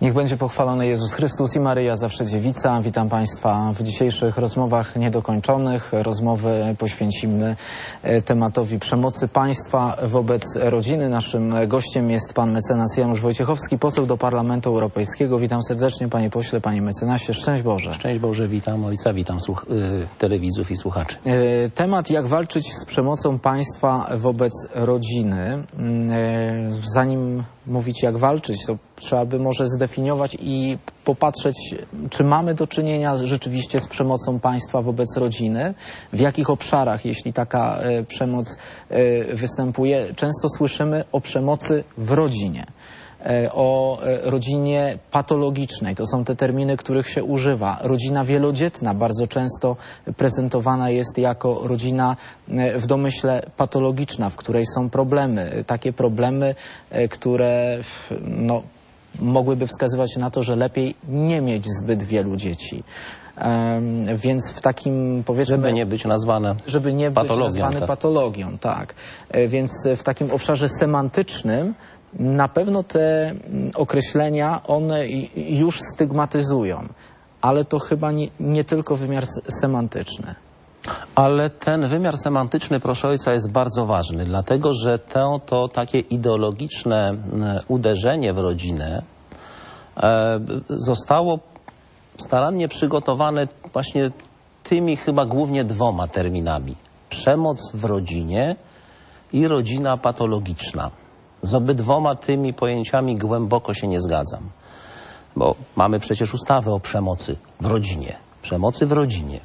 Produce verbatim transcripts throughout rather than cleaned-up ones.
Niech będzie pochwalony Jezus Chrystus i Maryja zawsze dziewica. Witam Państwa w dzisiejszych rozmowach niedokończonych. Rozmowy poświęcimy tematowi przemocy państwa wobec rodziny. Naszym gościem jest pan mecenas Janusz Wojciechowski, poseł do Parlamentu Europejskiego. Witam serdecznie, panie pośle, panie mecenasie. Szczęść Boże. Szczęść Boże, witam ojca, witam słuch y, telewidzów i słuchaczy. Temat, jak walczyć z przemocą państwa wobec rodziny. Zanim mówić, jak walczyć, to trzeba by może zdefiniować i popatrzeć, czy mamy do czynienia rzeczywiście z przemocą państwa wobec rodziny, w jakich obszarach, jeśli taka e, przemoc e, występuje. Często słyszymy o przemocy w rodzinie, e, o e, rodzinie patologicznej. To są te terminy, których się używa. Rodzina wielodzietna bardzo często prezentowana jest jako rodzina e, w domyśle patologiczna, w której są problemy. Takie problemy, e, które no, mogłyby wskazywać na to, że lepiej nie mieć zbyt wielu dzieci. Um, więc w takim, powiedzmy... Żeby nie być nazwane Żeby nie być nazwane tak. patologią, tak. E, więc w takim obszarze semantycznym na pewno te określenia, one już stygmatyzują. Ale to chyba nie, nie tylko wymiar semantyczny. Ale ten wymiar semantyczny, proszę ojca, jest bardzo ważny, dlatego że to, to takie ideologiczne uderzenie w rodzinę e, zostało starannie przygotowane właśnie tymi chyba głównie dwoma terminami. Przemoc w rodzinie i rodzina patologiczna. Z obydwoma tymi pojęciami głęboko się nie zgadzam, bo mamy przecież ustawę o przemocy w rodzinie. Przemocy w rodzinie.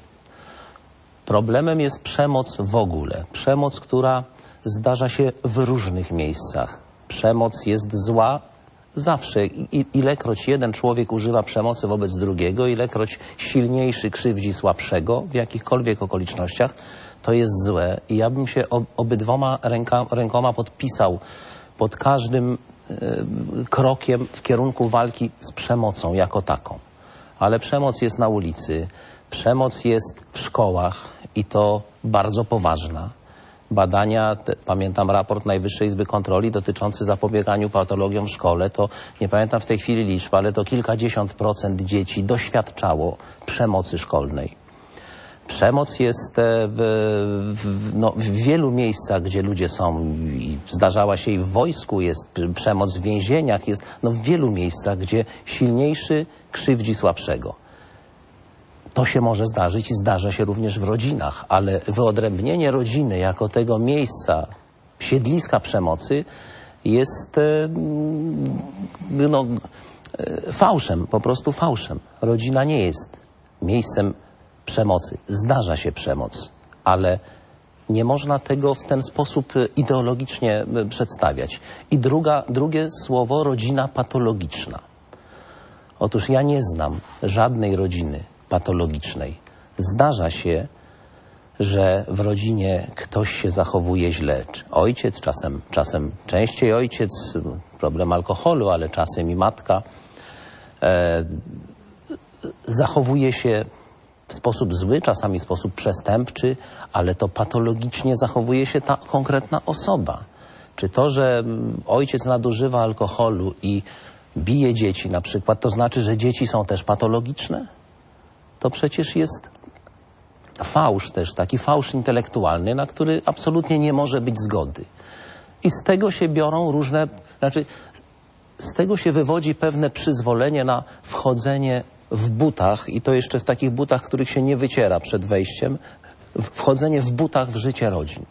Problemem jest przemoc w ogóle. Przemoc, która zdarza się w różnych miejscach. Przemoc jest zła zawsze. I, ilekroć jeden człowiek używa przemocy wobec drugiego, ilekroć silniejszy krzywdzi słabszego w jakichkolwiek okolicznościach, to jest złe. I ja bym się obydwoma ręka, rękoma podpisał pod każdym y, krokiem w kierunku walki z przemocą jako taką. Ale przemoc jest na ulicy. Przemoc jest w szkołach i to bardzo poważna. Badania, te, pamiętam raport Najwyższej Izby Kontroli dotyczący zapobieganiu patologiom w szkole, to nie pamiętam w tej chwili liczb, ale to kilkadziesiąt procent dzieci doświadczało przemocy szkolnej. Przemoc jest w, w, no, w wielu miejscach, gdzie ludzie są. I zdarzała się i w wojsku, jest przemoc w więzieniach, jest no, w wielu miejscach, gdzie silniejszy krzywdzi słabszego. To się może zdarzyć i zdarza się również w rodzinach, ale wyodrębnienie rodziny jako tego miejsca, siedliska przemocy jest no, fałszem, po prostu fałszem. Rodzina nie jest miejscem przemocy. Zdarza się przemoc, ale nie można tego w ten sposób ideologicznie przedstawiać. I druga, drugie słowo, rodzina patologiczna. Otóż ja nie znam żadnej rodziny patologicznej. Zdarza się, że w rodzinie ktoś się zachowuje źle. Ojciec, czasem, czasem częściej ojciec, problem alkoholu, ale czasem i matka. E, zachowuje się w sposób zły, czasami w sposób przestępczy, ale to patologicznie zachowuje się ta konkretna osoba. Czy to, że ojciec nadużywa alkoholu i bije dzieci na przykład, to znaczy, że dzieci są też patologiczne? To przecież jest fałsz też, taki fałsz intelektualny, na który absolutnie nie może być zgody. I z tego się biorą różne, znaczy z tego się wywodzi pewne przyzwolenie na wchodzenie w butach, i to jeszcze w takich butach, których się nie wyciera przed wejściem, wchodzenie w butach w życie rodzin.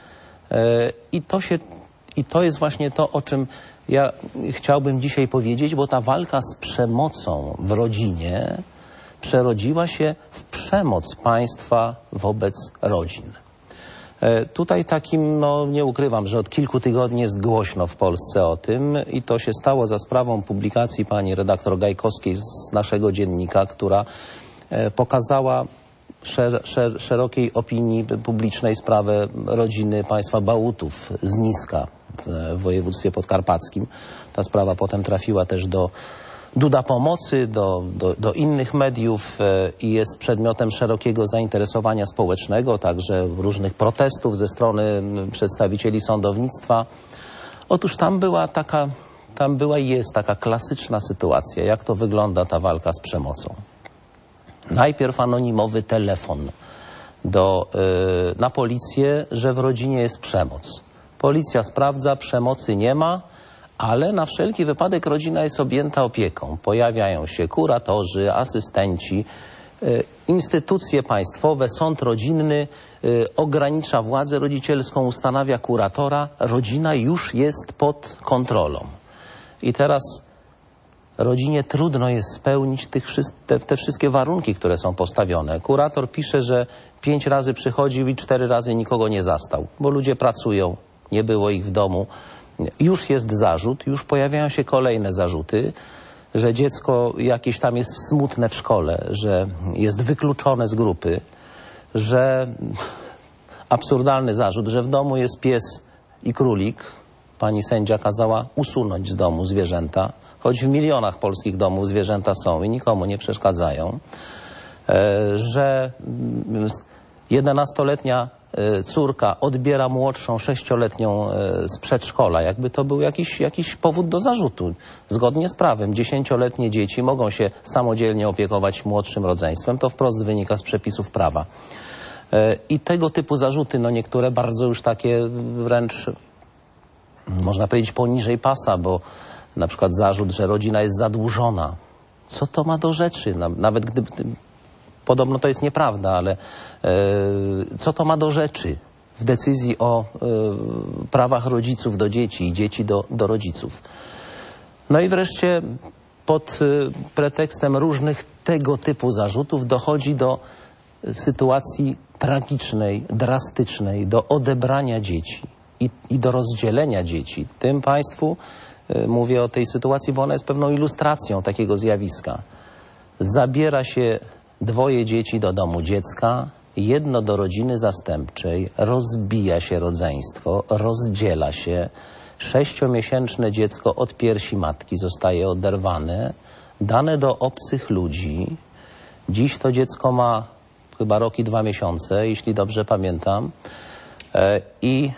I to się, i to jest właśnie to, o czym ja chciałbym dzisiaj powiedzieć, bo ta walka z przemocą w rodzinie przerodziła się w przemoc państwa wobec rodzin. E, tutaj takim, no nie ukrywam, że od kilku tygodni jest głośno w Polsce o tym i to się stało za sprawą publikacji pani redaktor Gajkowskiej z naszego dziennika, która e, pokazała szer, szer, szerokiej opinii publicznej sprawę rodziny państwa Bałutów z Niska w, w województwie podkarpackim. Ta sprawa potem trafiła też do Duda Pomocy, do, do, do innych mediów e, i jest przedmiotem szerokiego zainteresowania społecznego, także różnych protestów ze strony przedstawicieli sądownictwa. Otóż tam była taka tam była i jest taka klasyczna sytuacja, jak to wygląda ta walka z przemocą. Najpierw anonimowy telefon do, yy, na policję, że w rodzinie jest przemoc. Policja sprawdza, przemocy nie ma, ale na wszelki wypadek rodzina jest objęta opieką. Pojawiają się kuratorzy, asystenci, yy, instytucje państwowe, sąd rodzinny yy, ogranicza władzę rodzicielską, ustanawia kuratora. Rodzina już jest pod kontrolą. I teraz rodzinie trudno jest spełnić tych, te, te wszystkie warunki, które są postawione. Kurator pisze, że pięć razy przychodził i cztery razy nikogo nie zastał, bo ludzie pracują, nie było ich w domu. Już jest zarzut, już pojawiają się kolejne zarzuty, że dziecko jakieś tam jest smutne w szkole, że jest wykluczone z grupy, że absurdalny zarzut, że w domu jest pies i królik. Pani sędzia kazała usunąć z domu zwierzęta, choć w milionach polskich domów zwierzęta są i nikomu nie przeszkadzają, że jedenastoletnia córka odbiera młodszą sześcioletnią z przedszkola, jakby to był jakiś, jakiś powód do zarzutu. Zgodnie z prawem dziesięcioletnie dzieci mogą się samodzielnie opiekować młodszym rodzeństwem, to wprost wynika z przepisów prawa. I tego typu zarzuty, no niektóre bardzo już takie wręcz, można powiedzieć, poniżej pasa, bo na przykład zarzut, że rodzina jest zadłużona. Co to ma do rzeczy? Nawet gdyby, podobno to jest nieprawda, ale e, co to ma do rzeczy w decyzji o e, prawach rodziców do dzieci i dzieci do, do rodziców? No i wreszcie pod e, pretekstem różnych tego typu zarzutów dochodzi do sytuacji tragicznej, drastycznej, do odebrania dzieci i, i do rozdzielenia dzieci. Tym państwu mówię o tej sytuacji, bo ona jest pewną ilustracją takiego zjawiska. Zabiera się dwoje dzieci do domu dziecka, jedno do rodziny zastępczej, rozbija się rodzeństwo, rozdziela się. Sześciomiesięczne dziecko od piersi matki zostaje oderwane, dane do obcych ludzi. Dziś to dziecko ma chyba rok i dwa miesiące, jeśli dobrze pamiętam. I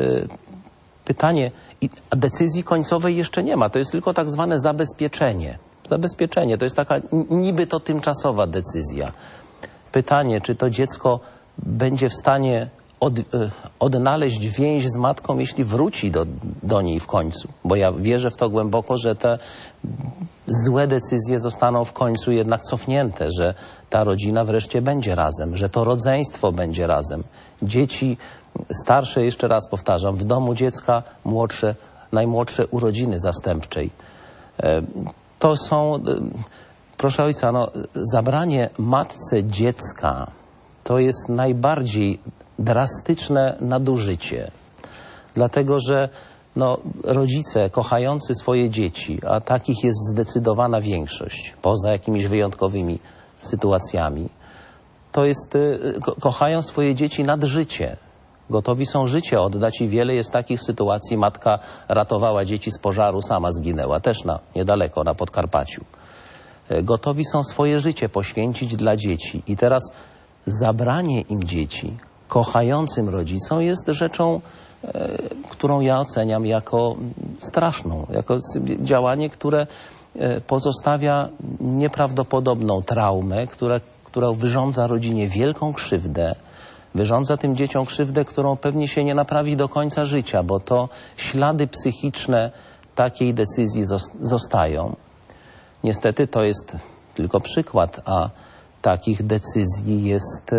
pytanie, i decyzji końcowej jeszcze nie ma. To jest tylko tak zwane zabezpieczenie. Zabezpieczenie to jest taka niby to tymczasowa decyzja. Pytanie, czy to dziecko będzie w stanie od, odnaleźć więź z matką, jeśli wróci do, do niej w końcu. Bo ja wierzę w to głęboko, że te złe decyzje zostaną w końcu jednak cofnięte, że ta rodzina wreszcie będzie razem, że to rodzeństwo będzie razem. Dzieci starsze, jeszcze raz powtarzam, w domu dziecka, młodsze, najmłodsze urodziny zastępczej. To są, proszę ojca, no, zabranie matce dziecka to jest najbardziej drastyczne nadużycie. Dlatego, że no, rodzice kochający swoje dzieci, a takich jest zdecydowana większość, poza jakimiś wyjątkowymi sytuacjami, to jest, ko kochają swoje dzieci nad życie. Gotowi są życie oddać i wiele jest takich sytuacji. Matka ratowała dzieci z pożaru, sama zginęła, też na, niedaleko, na Podkarpaciu. Gotowi są swoje życie poświęcić dla dzieci. I teraz zabranie im dzieci kochającym rodzicom jest rzeczą, e, którą ja oceniam jako straszną, jako działanie, które e, pozostawia nieprawdopodobną traumę, która, która wyrządza rodzinie wielką krzywdę, wyrządza tym dzieciom krzywdę, którą pewnie się nie naprawi do końca życia, bo to ślady psychiczne takiej decyzji zostają. Niestety to jest tylko przykład, a takich decyzji jest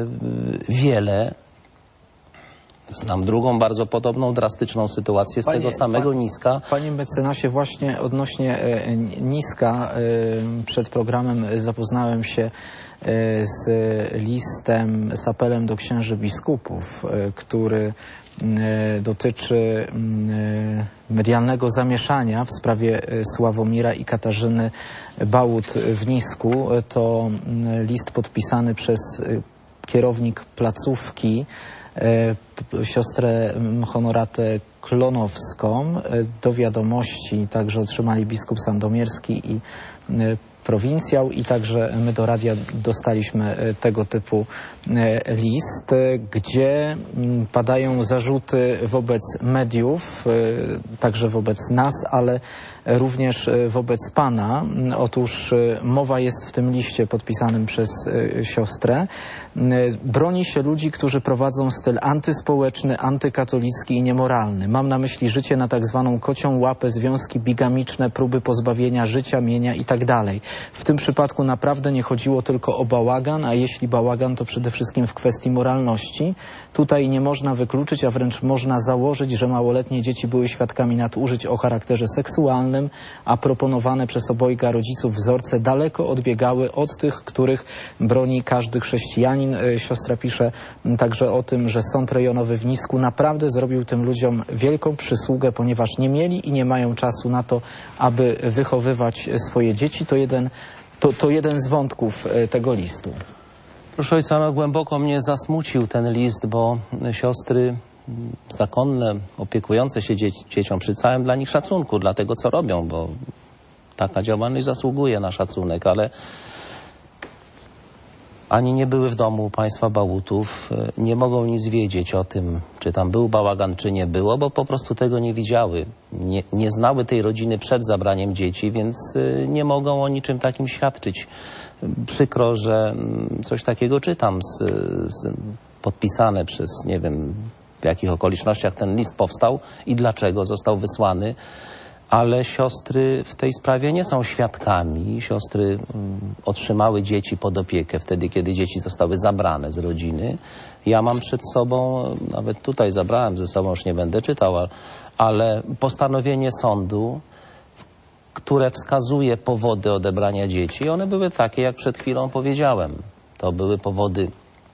wiele. Znam drugą bardzo podobną, drastyczną sytuację z Panie, tego samego pa, Niska. Panie mecenasie, właśnie odnośnie e, Niska e, przed programem zapoznałem się e, z listem, z apelem do księży biskupów, e, który e, dotyczy e, medialnego zamieszania w sprawie Sławomira i Katarzyny Bałut w Nisku. To e, list podpisany przez e, kierownik placówki, siostrę Honoratę Klonowską. Do wiadomości także otrzymali biskup sandomierski i Prowincjał i także my do radia dostaliśmy tego typu list, gdzie padają zarzuty wobec mediów, także wobec nas, ale również wobec pana. Otóż mowa jest w tym liście podpisanym przez siostrę. Broni się ludzi, którzy prowadzą styl antyspołeczny, antykatolicki i niemoralny. Mam na myśli życie na tak zwaną kocią łapę, związki bigamiczne, próby pozbawienia życia, mienia i tak dalej. W tym przypadku naprawdę nie chodziło tylko o bałagan, a jeśli bałagan, to przede wszystkim w kwestii moralności. Tutaj nie można wykluczyć, a wręcz można założyć, że małoletnie dzieci były świadkami nadużyć o charakterze seksualnym, a proponowane przez obojga rodziców wzorce daleko odbiegały od tych, których broni każdy chrześcijanin. Siostra pisze także o tym, że Sąd Rejonowy w Nisku naprawdę zrobił tym ludziom wielką przysługę, ponieważ nie mieli i nie mają czasu na to, aby wychowywać swoje dzieci. To jeden, to, to jeden z wątków tego listu. Proszę ojca, no głęboko mnie zasmucił ten list, bo siostry zakonne, opiekujące się dzieci, dzieciom przy całym dla nich szacunku, dla tego, co robią, bo taka działalność zasługuje na szacunek, ale ani nie były w domu państwa Bałutów, nie mogą nic wiedzieć o tym, czy tam był bałagan, czy nie było, bo po prostu tego nie widziały. Nie, nie znały tej rodziny przed zabraniem dzieci, więc nie mogą o niczym takim świadczyć. Przykro, że coś takiego czytam, z, z, podpisane przez, nie wiem, w jakich okolicznościach ten list powstał i dlaczego został wysłany. Ale siostry w tej sprawie nie są świadkami. Siostry mm, otrzymały dzieci pod opiekę wtedy, kiedy dzieci zostały zabrane z rodziny. Ja mam przed sobą, nawet tutaj zabrałem ze sobą, już nie będę czytał, ale postanowienie sądu, które wskazuje powody odebrania dzieci. One były takie, jak przed chwilą powiedziałem. To były powody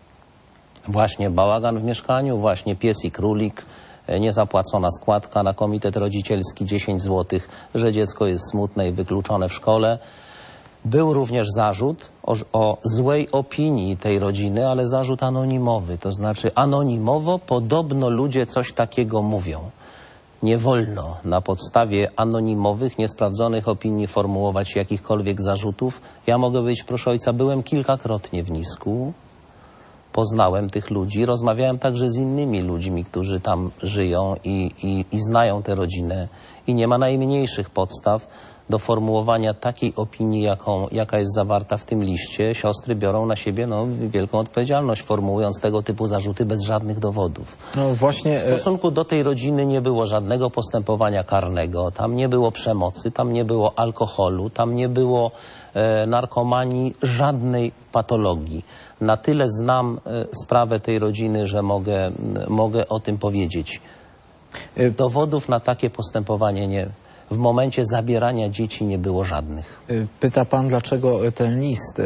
właśnie bałagan w mieszkaniu, właśnie pies i królik, niezapłacona składka na komitet rodzicielski dziesięć złotych, że dziecko jest smutne i wykluczone w szkole. Był również zarzut o, o złej opinii tej rodziny, ale zarzut anonimowy, to znaczy anonimowo podobno ludzie coś takiego mówią. Nie wolno na podstawie anonimowych, niesprawdzonych opinii formułować jakichkolwiek zarzutów. Ja mogę być, proszę ojca, byłem kilkakrotnie w Nisku. Poznałem tych ludzi, rozmawiałem także z innymi ludźmi, którzy tam żyją i, i, i znają tę rodzinę i nie ma najmniejszych podstaw do formułowania takiej opinii, jaką, jaka jest zawarta w tym liście. Siostry biorą na siebie no, wielką odpowiedzialność, formułując tego typu zarzuty bez żadnych dowodów. No właśnie... W stosunku do tej rodziny nie było żadnego postępowania karnego, tam nie było przemocy, tam nie było alkoholu, tam nie było e, narkomanii, żadnej patologii. Na tyle znam e, sprawę tej rodziny, że mogę, mogę o tym powiedzieć. Dowodów na takie postępowanie nie... W momencie zabierania dzieci nie było żadnych. Pyta pan, dlaczego ten list?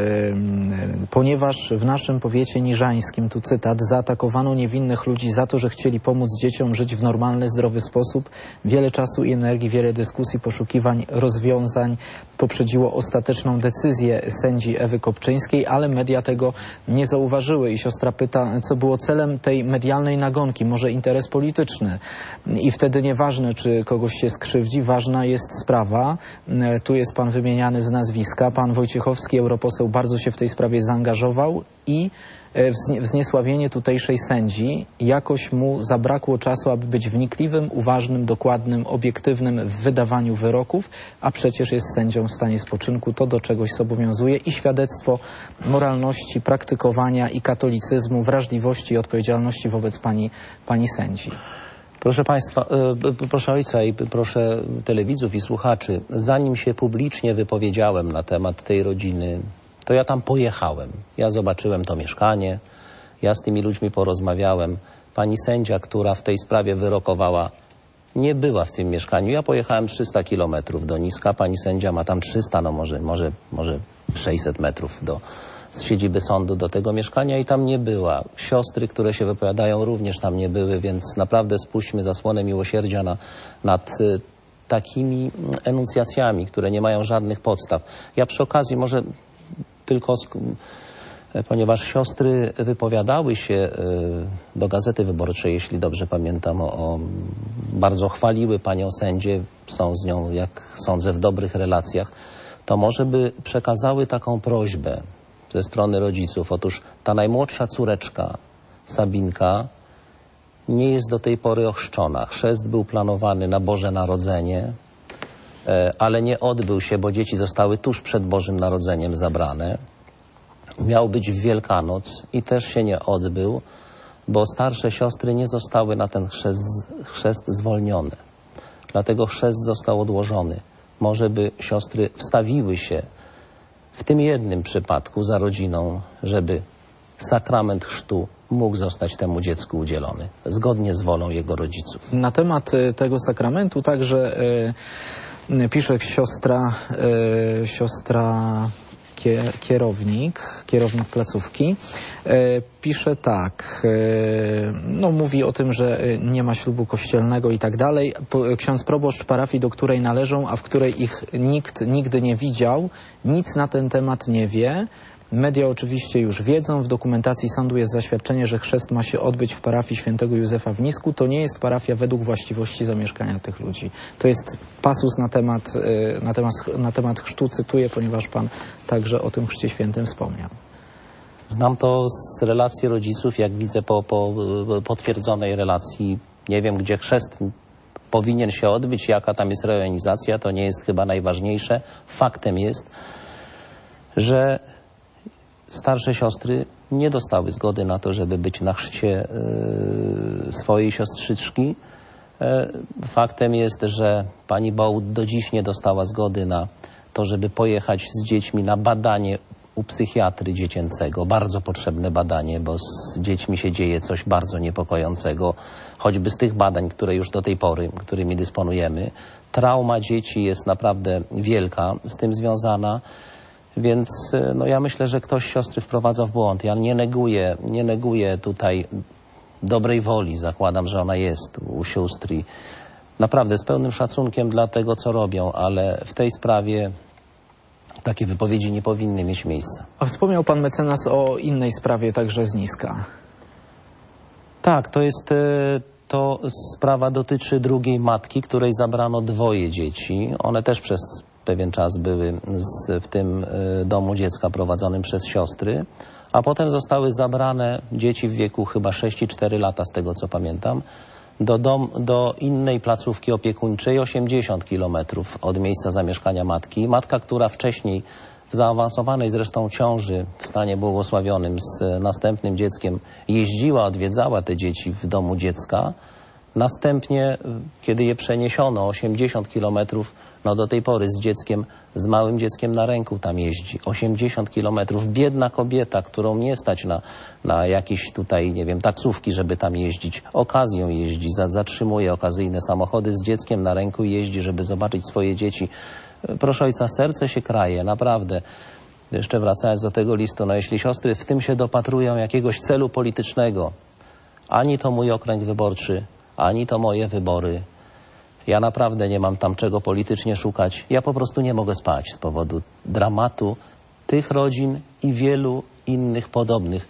Ponieważ w naszym powiecie niżańskim, tu cytat, zaatakowano niewinnych ludzi za to, że chcieli pomóc dzieciom żyć w normalny, zdrowy sposób. Wiele czasu i energii, wiele dyskusji, poszukiwań, rozwiązań poprzedziło ostateczną decyzję sędzi Ewy Kopczyńskiej, ale media tego nie zauważyły i siostra pyta, co było celem tej medialnej nagonki, może interes polityczny. I wtedy nieważne, czy kogoś się skrzywdzi, ważna jest sprawa. Tu jest pan wymieniany z nazwiska. Pan Wojciechowski, europoseł, bardzo się w tej sprawie zaangażował i wzniesławienie tutejszej sędzi jakoś mu zabrakło czasu, aby być wnikliwym, uważnym, dokładnym, obiektywnym w wydawaniu wyroków, a przecież jest sędzią w stanie spoczynku, to do czegoś zobowiązuje i świadectwo moralności, praktykowania i katolicyzmu, wrażliwości i odpowiedzialności wobec pani, pani sędzi. Proszę Państwa, y, proszę Ojca i proszę telewidzów i słuchaczy, zanim się publicznie wypowiedziałem na temat tej rodziny, to ja tam pojechałem. Ja zobaczyłem to mieszkanie, ja z tymi ludźmi porozmawiałem. Pani sędzia, która w tej sprawie wyrokowała, nie była w tym mieszkaniu. Ja pojechałem trzysta kilometrów do Niska, pani sędzia ma tam trzysta, no może, może, może sześćset metrów do z siedziby sądu do tego mieszkania i tam nie była. Siostry, które się wypowiadają, również tam nie były, więc naprawdę spuśćmy zasłonę miłosierdzia na, nad y, takimi enuncjacjami, które nie mają żadnych podstaw. Ja przy okazji może tylko, ponieważ siostry wypowiadały się y, do Gazety Wyborczej, jeśli dobrze pamiętam, o, o, bardzo chwaliły panią sędzię, są z nią, jak sądzę, w dobrych relacjach, to może by przekazały taką prośbę ze strony rodziców. Otóż ta najmłodsza córeczka, Sabinka, nie jest do tej pory ochrzczona. Chrzest był planowany na Boże Narodzenie, ale nie odbył się, bo dzieci zostały tuż przed Bożym Narodzeniem zabrane. Miał być w Wielkanoc i też się nie odbył, bo starsze siostry nie zostały na ten chrzest, chrzest zwolnione. Dlatego chrzest został odłożony. Może by siostry wstawiły się w tym jednym przypadku za rodziną, żeby sakrament chrztu mógł zostać temu dziecku udzielony, zgodnie z wolą jego rodziców. Na temat y, tego sakramentu także y, y, pisze siostra, y, siostra kie, kierownik, kierownik placówki. Y, pisze tak, y, no mówi o tym, że y, nie ma ślubu kościelnego i tak dalej. Po, ksiądz proboszcz parafii, do której należą, a w której ich nikt nigdy nie widział, nic na ten temat nie wie. Media oczywiście już wiedzą, w dokumentacji sądu jest zaświadczenie, że chrzest ma się odbyć w parafii świętego Józefa w Nisku. To nie jest parafia według właściwości zamieszkania tych ludzi. To jest pasus na temat, na temat, na temat chrztu, cytuję, ponieważ pan także o tym chrzcie świętym wspomniał. Znam to z relacji rodziców, jak widzę po, po potwierdzonej relacji. Nie wiem, gdzie chrzest powinien się odbyć, jaka tam jest rejonizacja, to nie jest chyba najważniejsze. Faktem jest, że starsze siostry nie dostały zgody na to, żeby być na chrzcie y, swojej siostrzyczki. Y, faktem jest, że pani Bołd do dziś nie dostała zgody na to, żeby pojechać z dziećmi na badanie u psychiatry dziecięcego. Bardzo potrzebne badanie, bo z dziećmi się dzieje coś bardzo niepokojącego. Choćby z tych badań, które już do tej pory, którymi dysponujemy. Trauma dzieci jest naprawdę wielka z tym związana. Więc no ja myślę, że ktoś siostry wprowadza w błąd. Ja nie neguję, nie neguję tutaj dobrej woli. Zakładam, że ona jest u sióstr i naprawdę z pełnym szacunkiem dla tego, co robią, ale w tej sprawie takie wypowiedzi nie powinny mieć miejsca. A wspomniał pan mecenas o innej sprawie, także z Niska. Tak, to jest... To sprawa dotyczy drugiej matki, której zabrano dwoje dzieci. One też przez pewien czas były z, w tym y, domu dziecka prowadzonym przez siostry, a potem zostały zabrane dzieci w wieku chyba sześć i cztery lata, z tego co pamiętam, do, dom, do innej placówki opiekuńczej, osiemdziesiąt kilometrów od miejsca zamieszkania matki. Matka, która wcześniej w zaawansowanej zresztą ciąży w stanie błogosławionym z następnym dzieckiem jeździła, odwiedzała te dzieci w domu dziecka. Następnie, kiedy je przeniesiono osiemdziesiąt kilometrów, no do tej pory z dzieckiem, z małym dzieckiem na ręku tam jeździ. osiemdziesiąt kilometrów. Biedna kobieta, którą nie stać na, na jakieś tutaj, nie wiem, taksówki, żeby tam jeździć. Okazją jeździ, zatrzymuje okazyjne samochody z dzieckiem na ręku i jeździ, żeby zobaczyć swoje dzieci. Proszę ojca, serce się kraje, naprawdę. Jeszcze wracając do tego listu, no jeśli siostry w tym się dopatrują jakiegoś celu politycznego, ani to mój okręg wyborczy, ani to moje wybory. Ja naprawdę nie mam tam czego politycznie szukać. Ja po prostu nie mogę spać z powodu dramatu tych rodzin i wielu innych podobnych.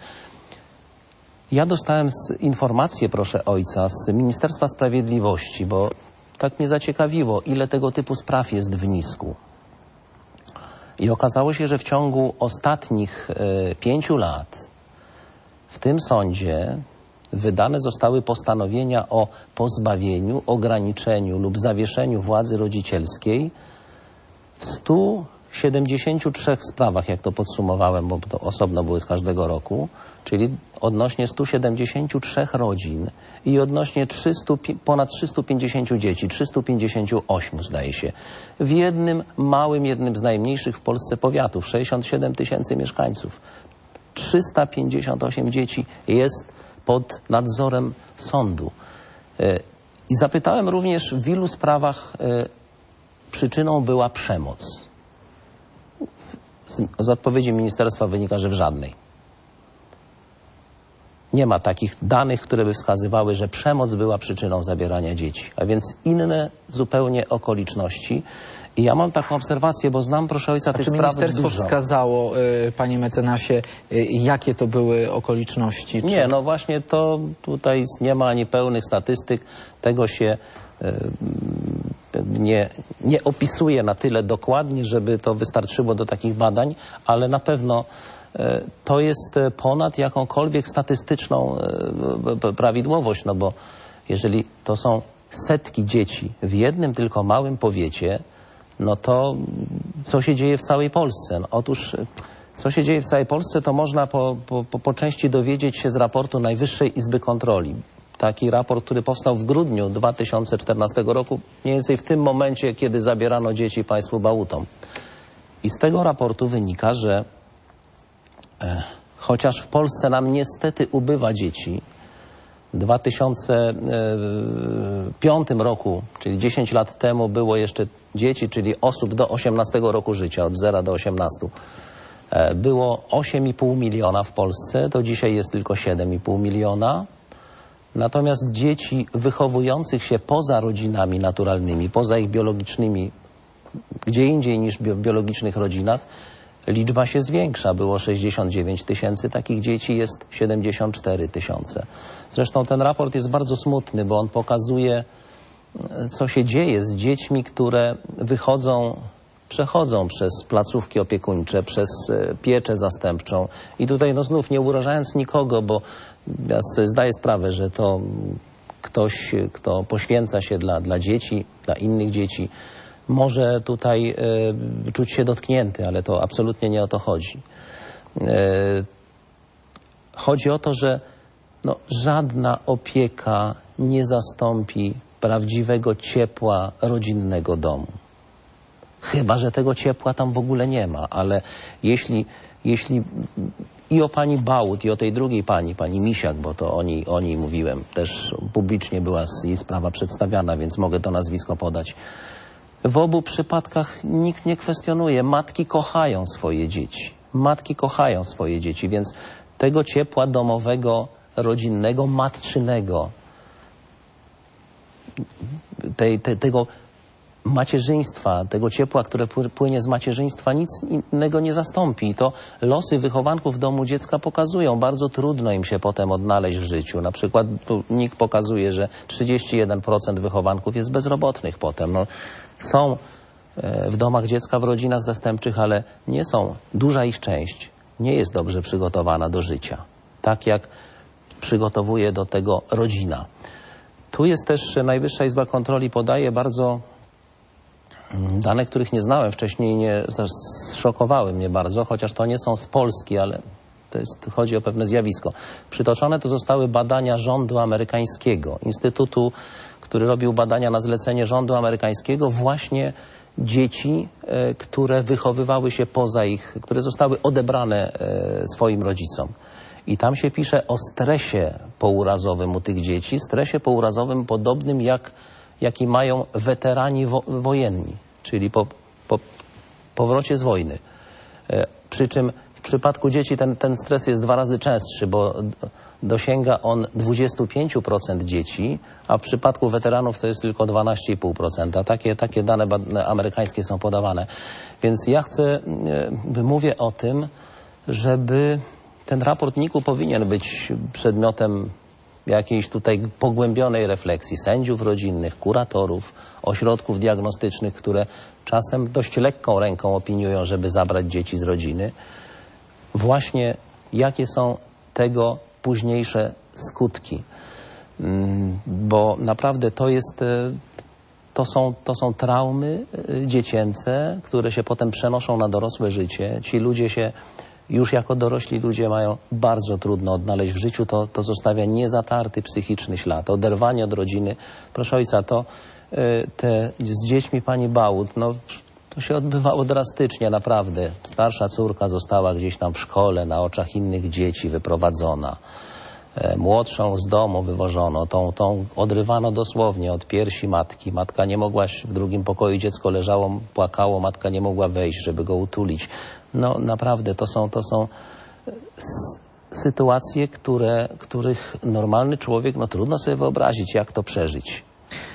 Ja dostałem informację, proszę ojca, z Ministerstwa Sprawiedliwości, bo tak mnie zaciekawiło, ile tego typu spraw jest w Nisku. I okazało się, że w ciągu ostatnich y, pięciu lat w tym sądzie wydane zostały postanowienia o pozbawieniu, ograniczeniu lub zawieszeniu władzy rodzicielskiej w stu siedemdziesięciu trzech sprawach, jak to podsumowałem, bo to osobno były z każdego roku, czyli odnośnie stu siedemdziesięciu trzech rodzin i odnośnie trzystu, ponad trzystu pięćdziesięciu dzieci, trzystu pięćdziesięciu ośmiu zdaje się, w jednym małym, jednym z najmniejszych w Polsce powiatów, sześćdziesiąt siedem tysięcy mieszkańców. trzysta pięćdziesiąt osiem dzieci jest pod nadzorem sądu. I zapytałem również, w ilu sprawach przyczyną była przemoc. Z, z odpowiedzi ministerstwa wynika, że w żadnej. Nie ma takich danych, które by wskazywały, że przemoc była przyczyną zabierania dzieci. A więc inne zupełnie okoliczności. I ja mam taką obserwację, bo znam, proszę ojca, tych spraw dużo. Czy ministerstwo wskazało, y, panie mecenasie, y, jakie to były okoliczności? Czy... Nie, no właśnie to tutaj nie ma ani pełnych statystyk. Tego się y, nie, nie opisuję na tyle dokładnie, żeby to wystarczyło do takich badań, ale na pewno to jest ponad jakąkolwiek statystyczną prawidłowość, no bo jeżeli to są setki dzieci w jednym tylko małym powiecie, no to co się dzieje w całej Polsce? No, otóż co się dzieje w całej Polsce, to można po, po, po części dowiedzieć się z raportu Najwyższej Izby Kontroli. Taki raport, który powstał w grudniu dwa tysiące czternastego roku, mniej więcej w tym momencie, kiedy zabierano dzieci państwu Bałutom. I z tego raportu wynika, że e, chociaż w Polsce nam niestety ubywa dzieci, w dwa tysiące piątym roku, czyli dziesięć lat temu, było jeszcze dzieci, czyli osób do osiemnastego roku życia, od zera do osiemnastu. Było osiem i pół miliona w Polsce, to dzisiaj jest tylko siedem i pół miliona. Natomiast dzieci wychowujących się poza rodzinami naturalnymi, poza ich biologicznymi, gdzie indziej niż w biologicznych rodzinach, liczba się zwiększa. Było sześćdziesiąt dziewięć tysięcy takich dzieci, jest siedemdziesiąt cztery tysiące. Zresztą ten raport jest bardzo smutny, bo on pokazuje, co się dzieje z dziećmi, które wychodzą, przechodzą przez placówki opiekuńcze, przez pieczę zastępczą. I tutaj no znów nie urażając nikogo, bo ja sobie zdaję sprawę, że to ktoś, kto poświęca się dla, dla dzieci, dla innych dzieci, może tutaj y, czuć się dotknięty, ale to absolutnie nie o to chodzi. Y, chodzi o to, że no, żadna opieka nie zastąpi prawdziwego ciepła rodzinnego domu. Chyba że tego ciepła tam w ogóle nie ma, ale jeśli, jeśli i o pani Bałut, i o tej drugiej pani, pani Misiak, bo to o niej, o niej mówiłem, też publicznie była jej sprawa przedstawiana, więc mogę to nazwisko podać. W obu przypadkach nikt nie kwestionuje. Matki kochają swoje dzieci. Matki kochają swoje dzieci, więc tego ciepła domowego, rodzinnego, matczynego, tej, te, tego macierzyństwa, tego ciepła, które płynie z macierzyństwa, nic innego nie zastąpi. I to losy wychowanków w domu dziecka pokazują. Bardzo trudno im się potem odnaleźć w życiu. Na przykład tu N I K pokazuje, że trzydzieści jeden procent wychowanków jest bezrobotnych potem. No, są w domach dziecka, w rodzinach zastępczych, ale nie są, duża ich część nie jest dobrze przygotowana do życia. Tak jak przygotowuje do tego rodzina. Tu jest też Najwyższa Izba Kontroli podaje bardzo dane, których nie znałem wcześniej, nie zszokowały mnie bardzo, chociaż to nie są z Polski, ale to jest, chodzi o pewne zjawisko. Przytoczone to zostały badania rządu amerykańskiego, instytutu, który robił badania na zlecenie rządu amerykańskiego, właśnie dzieci, e, które wychowywały się poza ich, które zostały odebrane e, swoim rodzicom. I tam się pisze o stresie pourazowym u tych dzieci, stresie pourazowym podobnym jak jaki mają weterani wo wojenni, czyli po, po powrocie z wojny. E, przy czym w przypadku dzieci ten, ten stres jest dwa razy częstszy, bo dosięga on dwadzieścia pięć procent dzieci, a w przypadku weteranów to jest tylko dwanaście i pół procent. Takie, takie dane amerykańskie są podawane. Więc ja chcę, e, mówię o tym, żeby ten raport N I K-u powinien być przedmiotem jakiejś tutaj pogłębionej refleksji sędziów rodzinnych, kuratorów, ośrodków diagnostycznych, które czasem dość lekką ręką opiniują, żeby zabrać dzieci z rodziny. Właśnie jakie są tego późniejsze skutki. Bo naprawdę to jest, to są, to są traumy dziecięce, które się potem przenoszą na dorosłe życie. Ci ludzie się już jako dorośli ludzie mają bardzo trudno odnaleźć w życiu, to, to zostawia niezatarty psychiczny ślad. Oderwanie od rodziny. Proszę ojca, to y, te, z dziećmi pani Bałut, no to się odbywało drastycznie, naprawdę. Starsza córka została gdzieś tam w szkole, na oczach innych dzieci wyprowadzona. E, młodszą z domu wywożono, tą, tą odrywano dosłownie od piersi matki. Matka nie mogła, w drugim pokoju dziecko leżało, płakało, matka nie mogła wejść, żeby go utulić. No naprawdę to są, to są sytuacje, które, których normalny człowiek, no trudno sobie wyobrazić, jak to przeżyć.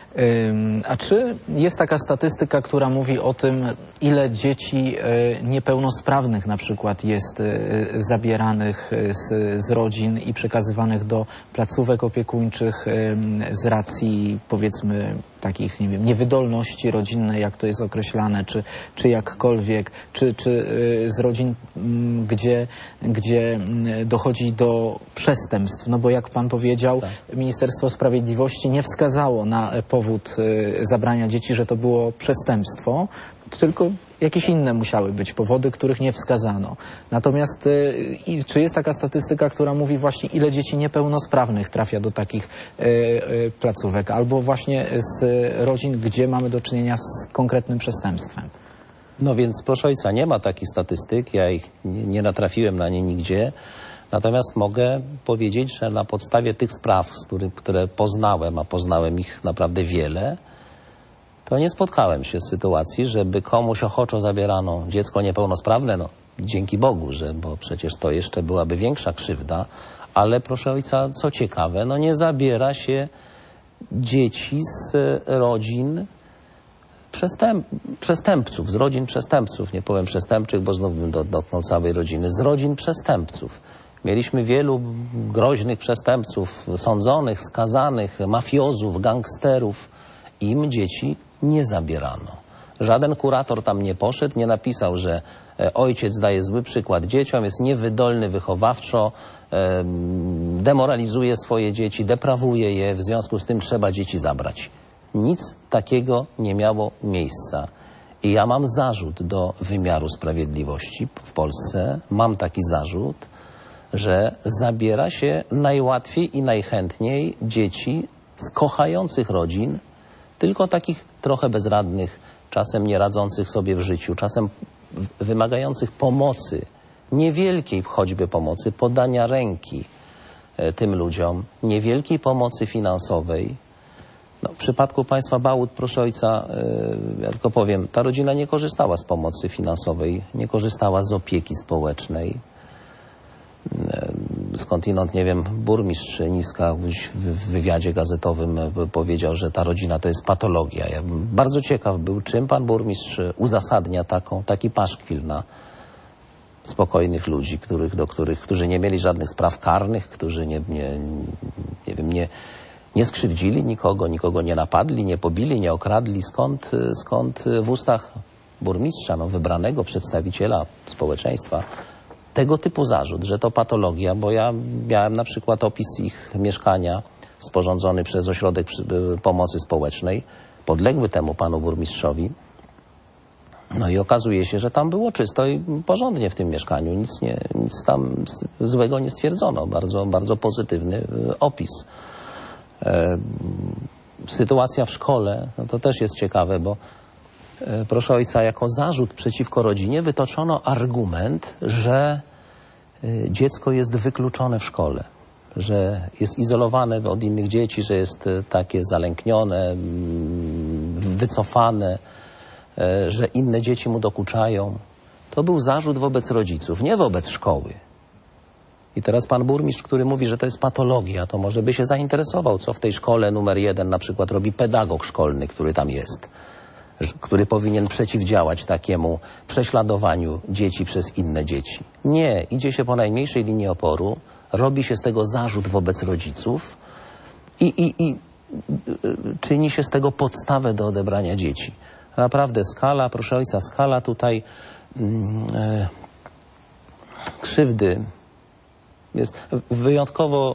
A czy jest taka statystyka, która mówi o tym, ile dzieci niepełnosprawnych na przykład jest zabieranych z, z rodzin i przekazywanych do placówek opiekuńczych z racji, powiedzmy, takich, nie wiem, niewydolności rodzinnej, jak to jest określane, czy, czy jakkolwiek, czy, czy y, z rodzin, m, gdzie, gdzie dochodzi do przestępstw. No bo jak pan powiedział, tak. Ministerstwo Sprawiedliwości nie wskazało na powód y, zabrania dzieci, że to było przestępstwo, tylko jakieś inne musiały być powody, których nie wskazano. Natomiast y, czy jest taka statystyka, która mówi właśnie, ile dzieci niepełnosprawnych trafia do takich y, y, placówek, albo właśnie z rodzin, gdzie mamy do czynienia z konkretnym przestępstwem? No więc proszę ojca, nie ma takich statystyk, ja ich nie, nie natrafiłem na nie nigdzie. Natomiast mogę powiedzieć, że na podstawie tych spraw, z których, które poznałem, a poznałem ich naprawdę wiele, to nie spotkałem się z sytuacji, żeby komuś ochoczo zabierano dziecko niepełnosprawne, no dzięki Bogu, że, bo przecież to jeszcze byłaby większa krzywda, ale proszę ojca, co ciekawe, no nie zabiera się dzieci z rodzin przestęp, przestępców, z rodzin przestępców, nie powiem przestępczych, bo znów bym dotknął całej rodziny, z rodzin przestępców. Mieliśmy wielu groźnych przestępców, sądzonych, skazanych, mafiozów, gangsterów. Im dzieci nie zabierano. Żaden kurator tam nie poszedł, nie napisał, że ojciec daje zły przykład dzieciom, jest niewydolny wychowawczo, demoralizuje swoje dzieci, deprawuje je, w związku z tym trzeba dzieci zabrać. Nic takiego nie miało miejsca. I ja mam zarzut do wymiaru sprawiedliwości w Polsce, mam taki zarzut, że zabiera się najłatwiej i najchętniej dzieci z kochających rodzin, tylko takich trochę bezradnych, czasem nie radzących sobie w życiu, czasem wymagających pomocy, niewielkiej choćby pomocy, podania ręki tym ludziom, niewielkiej pomocy finansowej. No, w przypadku państwa Bałut, proszę ojca, yy, ja tylko powiem, ta rodzina nie korzystała z pomocy finansowej, nie korzystała z opieki społecznej. Yy, skądinąd, nie wiem, burmistrz Niska w wywiadzie gazetowym powiedział, że ta rodzina to jest patologia. Ja bym bardzo ciekaw był, czym pan burmistrz uzasadnia taką, taki paszkwil na spokojnych ludzi, których, do których, którzy nie mieli żadnych spraw karnych, którzy nie, nie, nie wiem, nie Nie skrzywdzili nikogo, nikogo nie napadli, nie pobili, nie okradli. Skąd, skąd w ustach burmistrza, no, wybranego przedstawiciela społeczeństwa, tego typu zarzut, że to patologia, bo ja miałem na przykład opis ich mieszkania sporządzony przez Ośrodek Pomocy Społecznej, podległy temu panu burmistrzowi. No i okazuje się, że tam było czysto i porządnie w tym mieszkaniu. Nic, nie, nic tam złego nie stwierdzono. Bardzo, bardzo pozytywny opis. E, sytuacja w szkole, no to też jest ciekawe, bo e, proszę ojca, jako zarzut przeciwko rodzinie wytoczono argument, że e, dziecko jest wykluczone w szkole, że jest izolowane od innych dzieci, że jest e, takie zalęknione, m, wycofane, e, że inne dzieci mu dokuczają. To był zarzut wobec rodziców, nie wobec szkoły. I teraz pan burmistrz, który mówi, że to jest patologia, to może by się zainteresował, co w tej szkole numer jeden na przykład robi pedagog szkolny, który tam jest, który powinien przeciwdziałać takiemu prześladowaniu dzieci przez inne dzieci. Nie, idzie się po najmniejszej linii oporu, robi się z tego zarzut wobec rodziców i, i, i czyni się z tego podstawę do odebrania dzieci. Naprawdę skala, proszę ojca, skala tutaj yy, krzywdy jest wyjątkowo,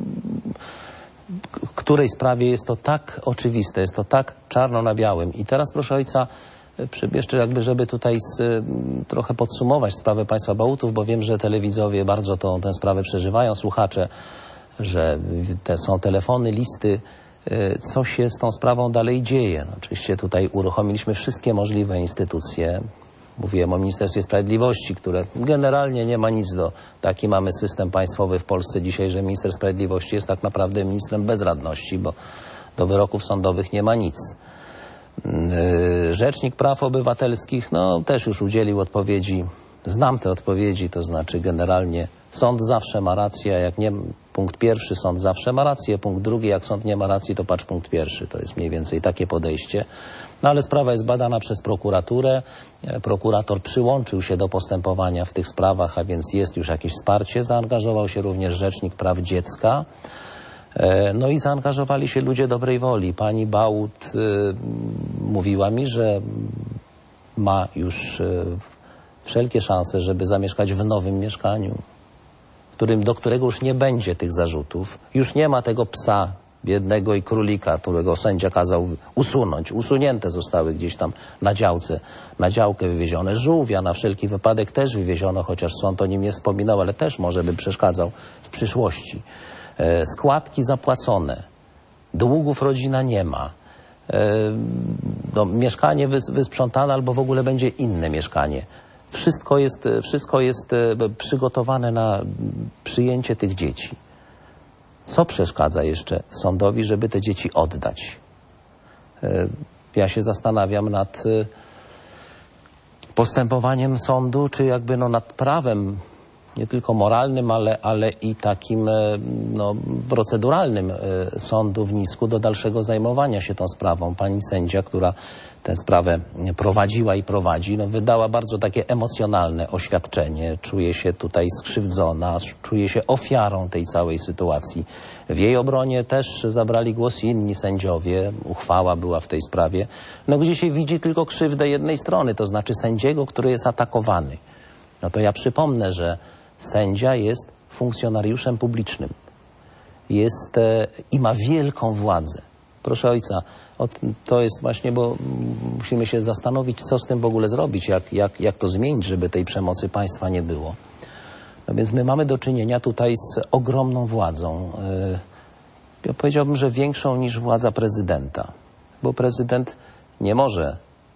w której sprawie jest to tak oczywiste, jest to tak czarno na białym. I teraz proszę ojca, jeszcze jakby, żeby tutaj z, trochę podsumować sprawę państwa Bałutów, bo wiem, że telewidzowie bardzo tą, tę sprawę przeżywają, słuchacze, że te są telefony, listy, co się z tą sprawą dalej dzieje. No, oczywiście tutaj uruchomiliśmy wszystkie możliwe instytucje. Mówiłem o Ministerstwie Sprawiedliwości, które generalnie nie ma nic do... Taki mamy system państwowy w Polsce dzisiaj, że minister sprawiedliwości jest tak naprawdę ministrem bezradności, bo do wyroków sądowych nie ma nic. Rzecznik Praw Obywatelskich, no też już udzielił odpowiedzi. Znam te odpowiedzi, to znaczy generalnie sąd zawsze ma rację, jak nie... Punkt pierwszy, sąd zawsze ma rację, punkt drugi, jak sąd nie ma racji, to patrz punkt pierwszy. To jest mniej więcej takie podejście. No ale sprawa jest badana przez prokuraturę. Prokurator przyłączył się do postępowania w tych sprawach, a więc jest już jakieś wsparcie. Zaangażował się również Rzecznik Praw Dziecka. No i zaangażowali się ludzie dobrej woli. Pani Bałut y, mówiła mi, że ma już y, wszelkie szanse, żeby zamieszkać w nowym mieszkaniu, w którym, do którego już nie będzie tych zarzutów. Już nie ma tego psa biednego i królika, którego sędzia kazał usunąć. Usunięte zostały gdzieś tam na działce, na działkę wywiezione. Żółwia na wszelki wypadek też wywieziono, chociaż sąd o nim nie wspominał, ale też może by przeszkadzał w przyszłości. E, składki zapłacone. Długów rodzina nie ma. E, no, mieszkanie wys, wysprzątane albo w ogóle będzie inne mieszkanie. Wszystko jest, wszystko jest przygotowane na przyjęcie tych dzieci. Co przeszkadza jeszcze sądowi, żeby te dzieci oddać? Ja się zastanawiam nad postępowaniem sądu, czy jakby no nad prawem nie tylko moralnym, ale, ale i takim no, proceduralnym sądu w Nisku do dalszego zajmowania się tą sprawą. Pani sędzia, która tę sprawę prowadziła i prowadzi, no, wydała bardzo takie emocjonalne oświadczenie. Czuje się tutaj skrzywdzona, czuje się ofiarą tej całej sytuacji. W jej obronie też zabrali głos inni sędziowie. Uchwała była w tej sprawie. No, gdzie się widzi tylko krzywdę jednej strony, to znaczy sędziego, który jest atakowany. No to ja przypomnę, że sędzia jest funkcjonariuszem publicznym. Jest e, i ma wielką władzę. Proszę ojca, to jest właśnie, bo musimy się zastanowić, co z tym w ogóle zrobić, jak, jak, jak to zmienić, żeby tej przemocy państwa nie było. No więc my mamy do czynienia tutaj z ogromną władzą. Ja powiedziałbym, że większą niż władza prezydenta, bo prezydent nie może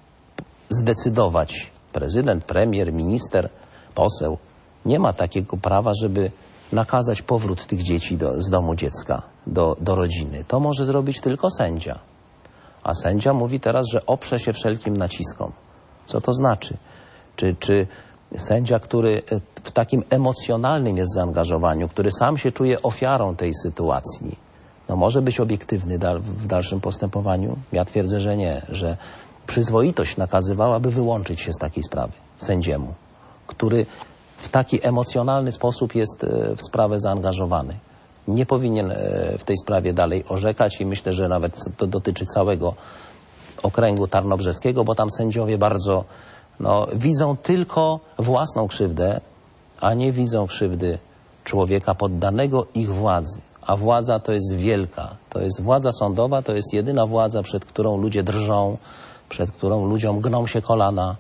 zdecydować, prezydent, premier, minister, poseł, nie ma takiego prawa, żeby nakazać powrót tych dzieci do, z domu dziecka do, do rodziny. To może zrobić tylko sędzia. A sędzia mówi teraz, że oprze się wszelkim naciskom. Co to znaczy? Czy, czy sędzia, który w takim emocjonalnym jest zaangażowaniu, który sam się czuje ofiarą tej sytuacji, no może być obiektywny dal, w dalszym postępowaniu? Ja twierdzę, że nie, że przyzwoitość nakazywałaby wyłączyć się z takiej sprawy sędziemu, który w taki emocjonalny sposób jest w sprawę zaangażowany. Nie powinien w tej sprawie dalej orzekać i myślę, że nawet to dotyczy całego okręgu tarnobrzeskiego, bo tam sędziowie bardzo no, widzą tylko własną krzywdę, a nie widzą krzywdy człowieka poddanego ich władzy. A władza to jest wielka. To jest władza sądowa, to jest jedyna władza, przed którą ludzie drżą, przed którą ludziom gną się kolana.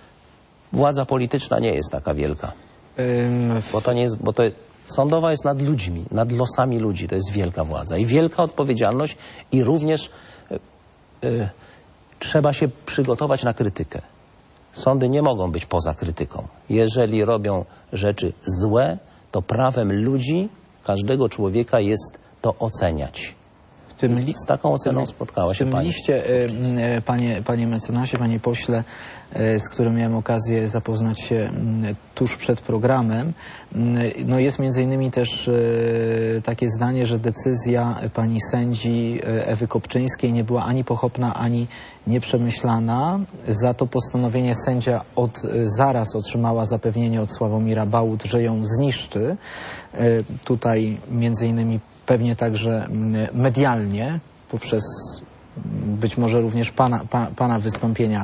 Władza polityczna nie jest taka wielka. Ym... Bo to nie jest, bo to sądowa jest nad ludźmi, nad losami ludzi. To jest wielka władza i wielka odpowiedzialność i również y, y, trzeba się przygotować na krytykę. Sądy nie mogą być poza krytyką. Jeżeli robią rzeczy złe, to prawem ludzi, każdego człowieka jest to oceniać. W tym Z taką oceną spotkała się pani. W tym liście, panie, panie mecenasie, panie pośle, z którym miałem okazję zapoznać się tuż przed programem, no jest między innymi też takie zdanie, że decyzja pani sędzi Ewy Kopczyńskiej nie była ani pochopna, ani nieprzemyślana. Za to postanowienie sędzia od zaraz otrzymała zapewnienie od Sławomira Bałut, że ją zniszczy. Tutaj między innymi pewnie także medialnie, poprzez być może również pana, pa, pana wystąpienia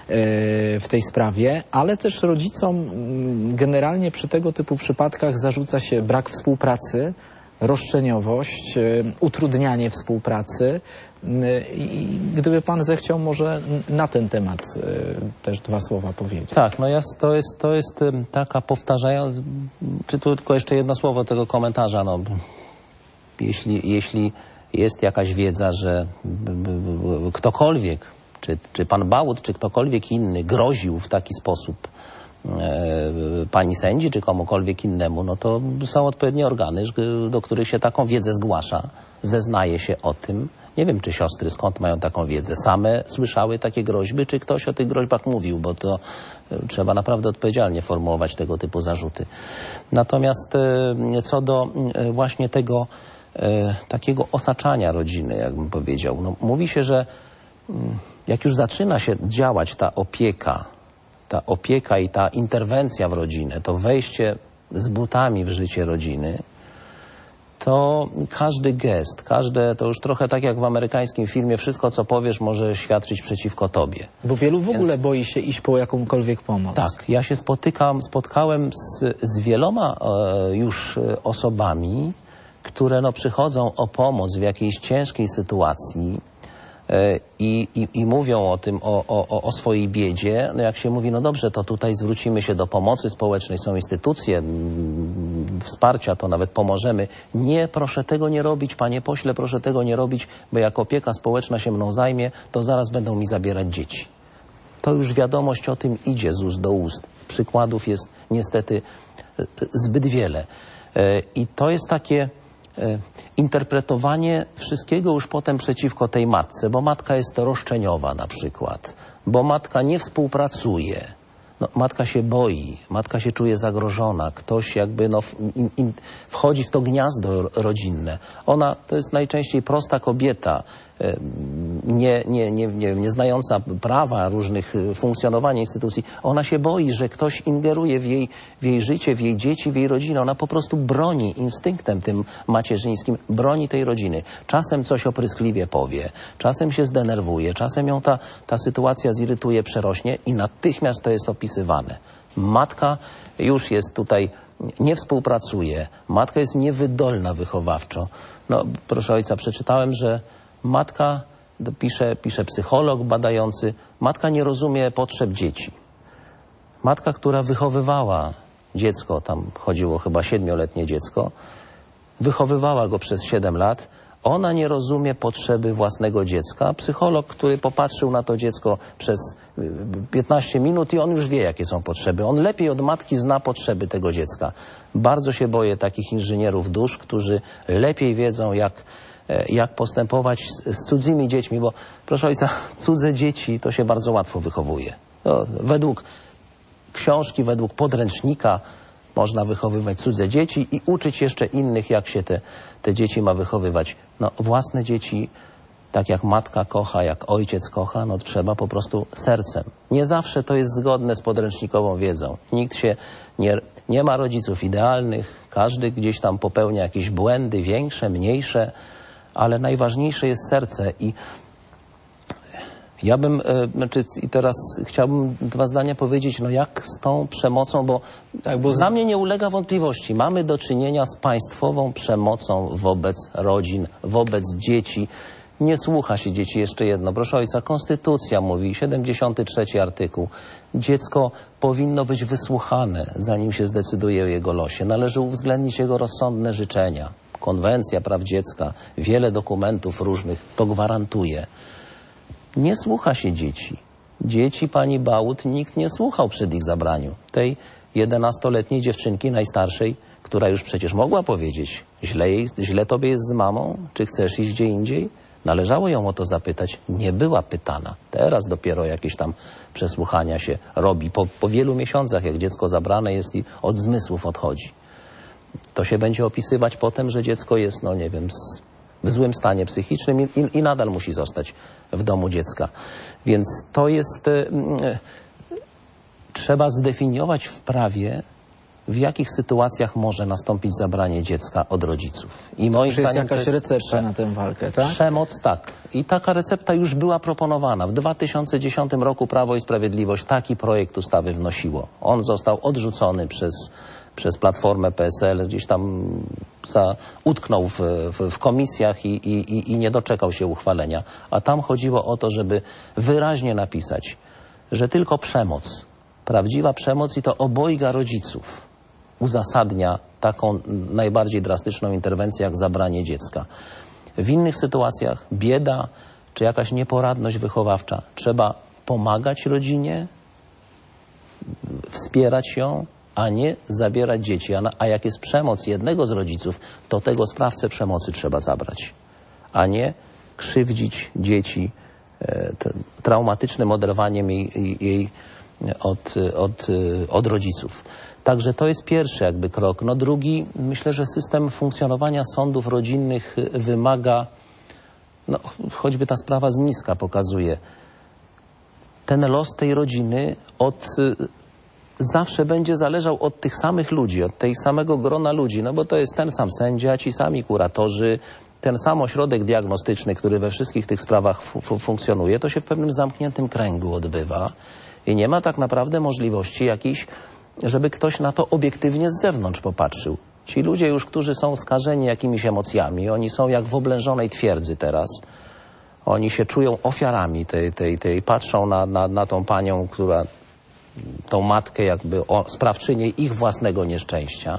w tej sprawie, ale też rodzicom generalnie przy tego typu przypadkach zarzuca się brak współpracy, roszczeniowość, utrudnianie współpracy. I gdyby pan zechciał może na ten temat też dwa słowa powiedzieć. Tak, no jest, to, jest, to jest taka powtarzająca, czy tu tylko jeszcze jedno słowo tego komentarza, no jeśli, jeśli jest jakaś wiedza, że ktokolwiek, czy, czy pan Bałut, czy ktokolwiek inny groził w taki sposób e, pani sędzi, czy komukolwiek innemu, no to są odpowiednie organy, do których się taką wiedzę zgłasza, zeznaje się o tym. Nie wiem, czy siostry skąd mają taką wiedzę. Same słyszały takie groźby, czy ktoś o tych groźbach mówił, bo to trzeba naprawdę odpowiedzialnie formułować tego typu zarzuty. Natomiast e, co do e, właśnie tego E, takiego osaczania rodziny, jakbym powiedział. No, mówi się, że m, jak już zaczyna się działać ta opieka, ta opieka i ta interwencja w rodzinę, to wejście z butami w życie rodziny to każdy gest, każde, to już trochę tak jak w amerykańskim filmie, wszystko co powiesz może świadczyć przeciwko tobie. Bo wielu w Więc... ogóle boi się iść po jakąkolwiek pomoc. Tak, ja się spotykam, spotkałem z, z wieloma e, już osobami, które no, przychodzą o pomoc w jakiejś ciężkiej sytuacji e, i, i, i mówią o tym, o, o, o swojej biedzie. No jak się mówi, no dobrze, to tutaj zwrócimy się do pomocy społecznej, są instytucje m, wsparcia, to nawet pomożemy. Nie, proszę tego nie robić, panie pośle, proszę tego nie robić, bo jak opieka społeczna się mną zajmie, to zaraz będą mi zabierać dzieci. To już wiadomość o tym idzie z ust do ust. Przykładów jest niestety zbyt wiele. I to jest takie interpretowanie wszystkiego już potem przeciwko tej matce, bo matka jest roszczeniowa na przykład, bo matka nie współpracuje. No, matka się boi, matka się czuje zagrożona, ktoś jakby no, in, in, wchodzi w to gniazdo rodzinne. Ona to jest najczęściej prosta kobieta, nie, nie, nie, nie, nie znająca prawa różnych funkcjonowania instytucji. Ona się boi, że ktoś ingeruje w jej, w jej życie, w jej dzieci, w jej rodzinę. Ona po prostu broni instynktem tym macierzyńskim, broni tej rodziny. Czasem coś opryskliwie powie, czasem się zdenerwuje, czasem ją ta, ta sytuacja zirytuje, przerośnie i natychmiast to jest opisywane. Matka już jest tutaj, nie współpracuje, matka jest niewydolna wychowawczo. No, proszę ojca, przeczytałem, że matka, pisze, pisze psycholog badający, matka nie rozumie potrzeb dzieci. Matka, która wychowywała dziecko, tam chodziło chyba siedmioletnie dziecko, wychowywała go przez siedem lat, ona nie rozumie potrzeby własnego dziecka. Psycholog, który popatrzył na to dziecko przez piętnaście minut i on już wie, jakie są potrzeby. On lepiej od matki zna potrzeby tego dziecka. Bardzo się boję takich inżynierów dusz, którzy lepiej wiedzą, jak jak postępować z, z cudzymi dziećmi, bo proszę ojca, cudze dzieci to się bardzo łatwo wychowuje. No, według książki, według podręcznika można wychowywać cudze dzieci i uczyć jeszcze innych, jak się te, te dzieci ma wychowywać. No, własne dzieci, tak jak matka kocha, jak ojciec kocha, no trzeba po prostu sercem. Nie zawsze to jest zgodne z podręcznikową wiedzą. Nikt się nie, nie ma rodziców idealnych, każdy gdzieś tam popełnia jakieś błędy, większe, mniejsze, ale najważniejsze jest serce i ja bym, e, znaczy i teraz chciałbym dwa zdania powiedzieć, no jak z tą przemocą, bo, tak, bo dla mnie nie ulega wątpliwości. Mamy do czynienia z państwową przemocą wobec rodzin, wobec dzieci. Nie słucha się dzieci, jeszcze jedno. Proszę ojca, konstytucja mówi, siedemdziesiąty trzeci artykuł. Dziecko powinno być wysłuchane, zanim się zdecyduje o jego losie. Należy uwzględnić jego rozsądne życzenia. Konwencja praw dziecka, wiele dokumentów różnych to gwarantuje. Nie słucha się dzieci. Dzieci pani Bałut nikt nie słuchał przed ich zabraniu. Tej jedenastoletniej dziewczynki, najstarszej, która już przecież mogła powiedzieć, źle, jej, źle tobie jest z mamą, czy chcesz iść gdzie indziej? Należało ją o to zapytać. Nie była pytana. Teraz dopiero jakieś tam przesłuchania się robi. Po, po wielu miesiącach, jak dziecko zabrane jest i od zmysłów odchodzi. To się będzie opisywać potem, że dziecko jest, no nie wiem, w złym stanie psychicznym i, i, i nadal musi zostać w domu dziecka. Więc to jest... Y, y, trzeba zdefiniować w prawie, w jakich sytuacjach może nastąpić zabranie dziecka od rodziców. I moim Czy jest zdaniem jakaś to jest recepta prze... na tę walkę, tak? Przemoc, tak. I taka recepta już była proponowana. W dwa tysiące dziesiątym roku Prawo i Sprawiedliwość taki projekt ustawy wnosiło. On został odrzucony przez... przez Platformę P S L, gdzieś tam za, utknął w, w, w komisjach i, i, i nie doczekał się uchwalenia. A tam chodziło o to, żeby wyraźnie napisać, że tylko przemoc, prawdziwa przemoc i to obojga rodziców uzasadnia taką najbardziej drastyczną interwencję jak zabranie dziecka. W innych sytuacjach bieda czy jakaś nieporadność wychowawcza. Trzeba pomagać rodzinie, wspierać ją, a nie zabierać dzieci. A, na, a jak jest przemoc jednego z rodziców, to tego sprawcę przemocy trzeba zabrać, a nie krzywdzić dzieci e, te, traumatycznym oderwaniem jej, jej od, od, od rodziców. Także to jest pierwszy jakby krok. No drugi, myślę, że system funkcjonowania sądów rodzinnych wymaga, no, choćby ta sprawa z Niska pokazuje, ten los tej rodziny od zawsze będzie zależał od tych samych ludzi, od tej samego grona ludzi, no bo to jest ten sam sędzia, ci sami kuratorzy, ten sam ośrodek diagnostyczny, który we wszystkich tych sprawach funkcjonuje, to się w pewnym zamkniętym kręgu odbywa i nie ma tak naprawdę możliwości jakiejś, żeby ktoś na to obiektywnie z zewnątrz popatrzył. Ci ludzie już, którzy są skażeni jakimiś emocjami, oni są jak w oblężonej twierdzy teraz. Oni się czują ofiarami tej, tej, tej patrzą na, na, na tą panią, która, tą matkę jakby o, sprawczynię ich własnego nieszczęścia.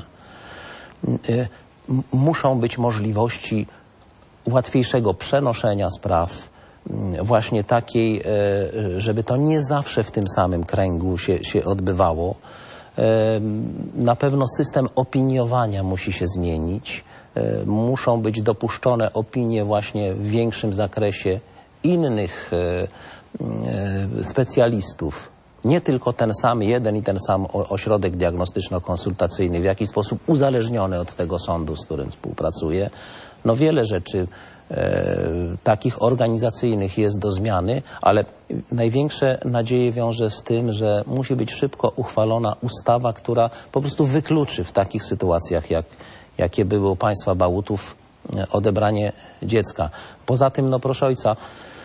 Y, muszą być możliwości łatwiejszego przenoszenia spraw, y, właśnie takiej, y, żeby to nie zawsze w tym samym kręgu się, się odbywało. Y, na pewno system opiniowania musi się zmienić. Muszą być dopuszczone opinie właśnie w większym zakresie innych e, e, specjalistów. Nie tylko ten sam jeden i ten sam ośrodek diagnostyczno-konsultacyjny, w jakiś sposób uzależniony od tego sądu, z którym współpracuje. No wiele rzeczy e, takich organizacyjnych jest do zmiany, ale największe nadzieje wiąże z tym, że musi być szybko uchwalona ustawa, która po prostu wykluczy w takich sytuacjach jak jakie były u państwa Bałutów, odebranie dziecka. Poza tym, no proszę ojca,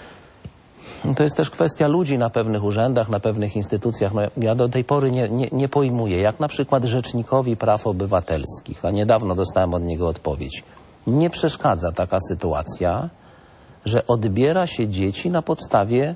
to jest też kwestia ludzi na pewnych urzędach, na pewnych instytucjach. No, ja do tej pory nie, nie, nie pojmuję, jak na przykład Rzecznikowi Praw Obywatelskich, a niedawno dostałem od niego odpowiedź, nie przeszkadza taka sytuacja, że odbiera się dzieci na podstawie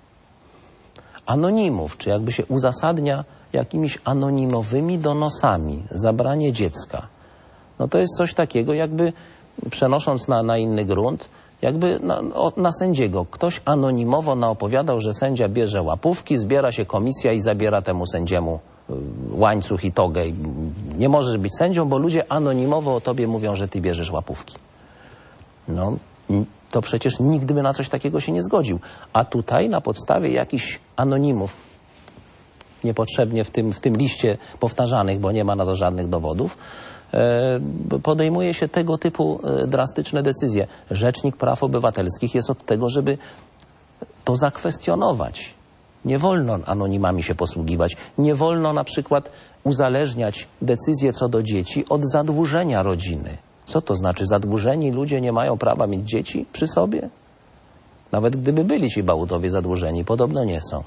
anonimów, czy jakby się uzasadnia jakimiś anonimowymi donosami zabranie dziecka. No to jest coś takiego, jakby przenosząc na, na inny grunt, jakby na, na sędziego. Ktoś anonimowo naopowiadał, że sędzia bierze łapówki, zbiera się komisja i zabiera temu sędziemu łańcuch i togę. Nie możesz być sędzią, bo ludzie anonimowo o tobie mówią, że ty bierzesz łapówki. No, to przecież nigdy by na coś takiego się nie zgodził. A tutaj na podstawie jakichś anonimów, niepotrzebnie w tym, w tym liście powtarzanych, bo nie ma na to żadnych dowodów, podejmuje się tego typu drastyczne decyzje. Rzecznik Praw Obywatelskich jest od tego, żeby to zakwestionować. Nie wolno anonimami się posługiwać. Nie wolno na przykład uzależniać decyzje co do dzieci od zadłużenia rodziny. Co to znaczy? Zadłużeni ludzie nie mają prawa mieć dzieci przy sobie? Nawet gdyby byli ci Bałutowie zadłużeni, podobno nie są.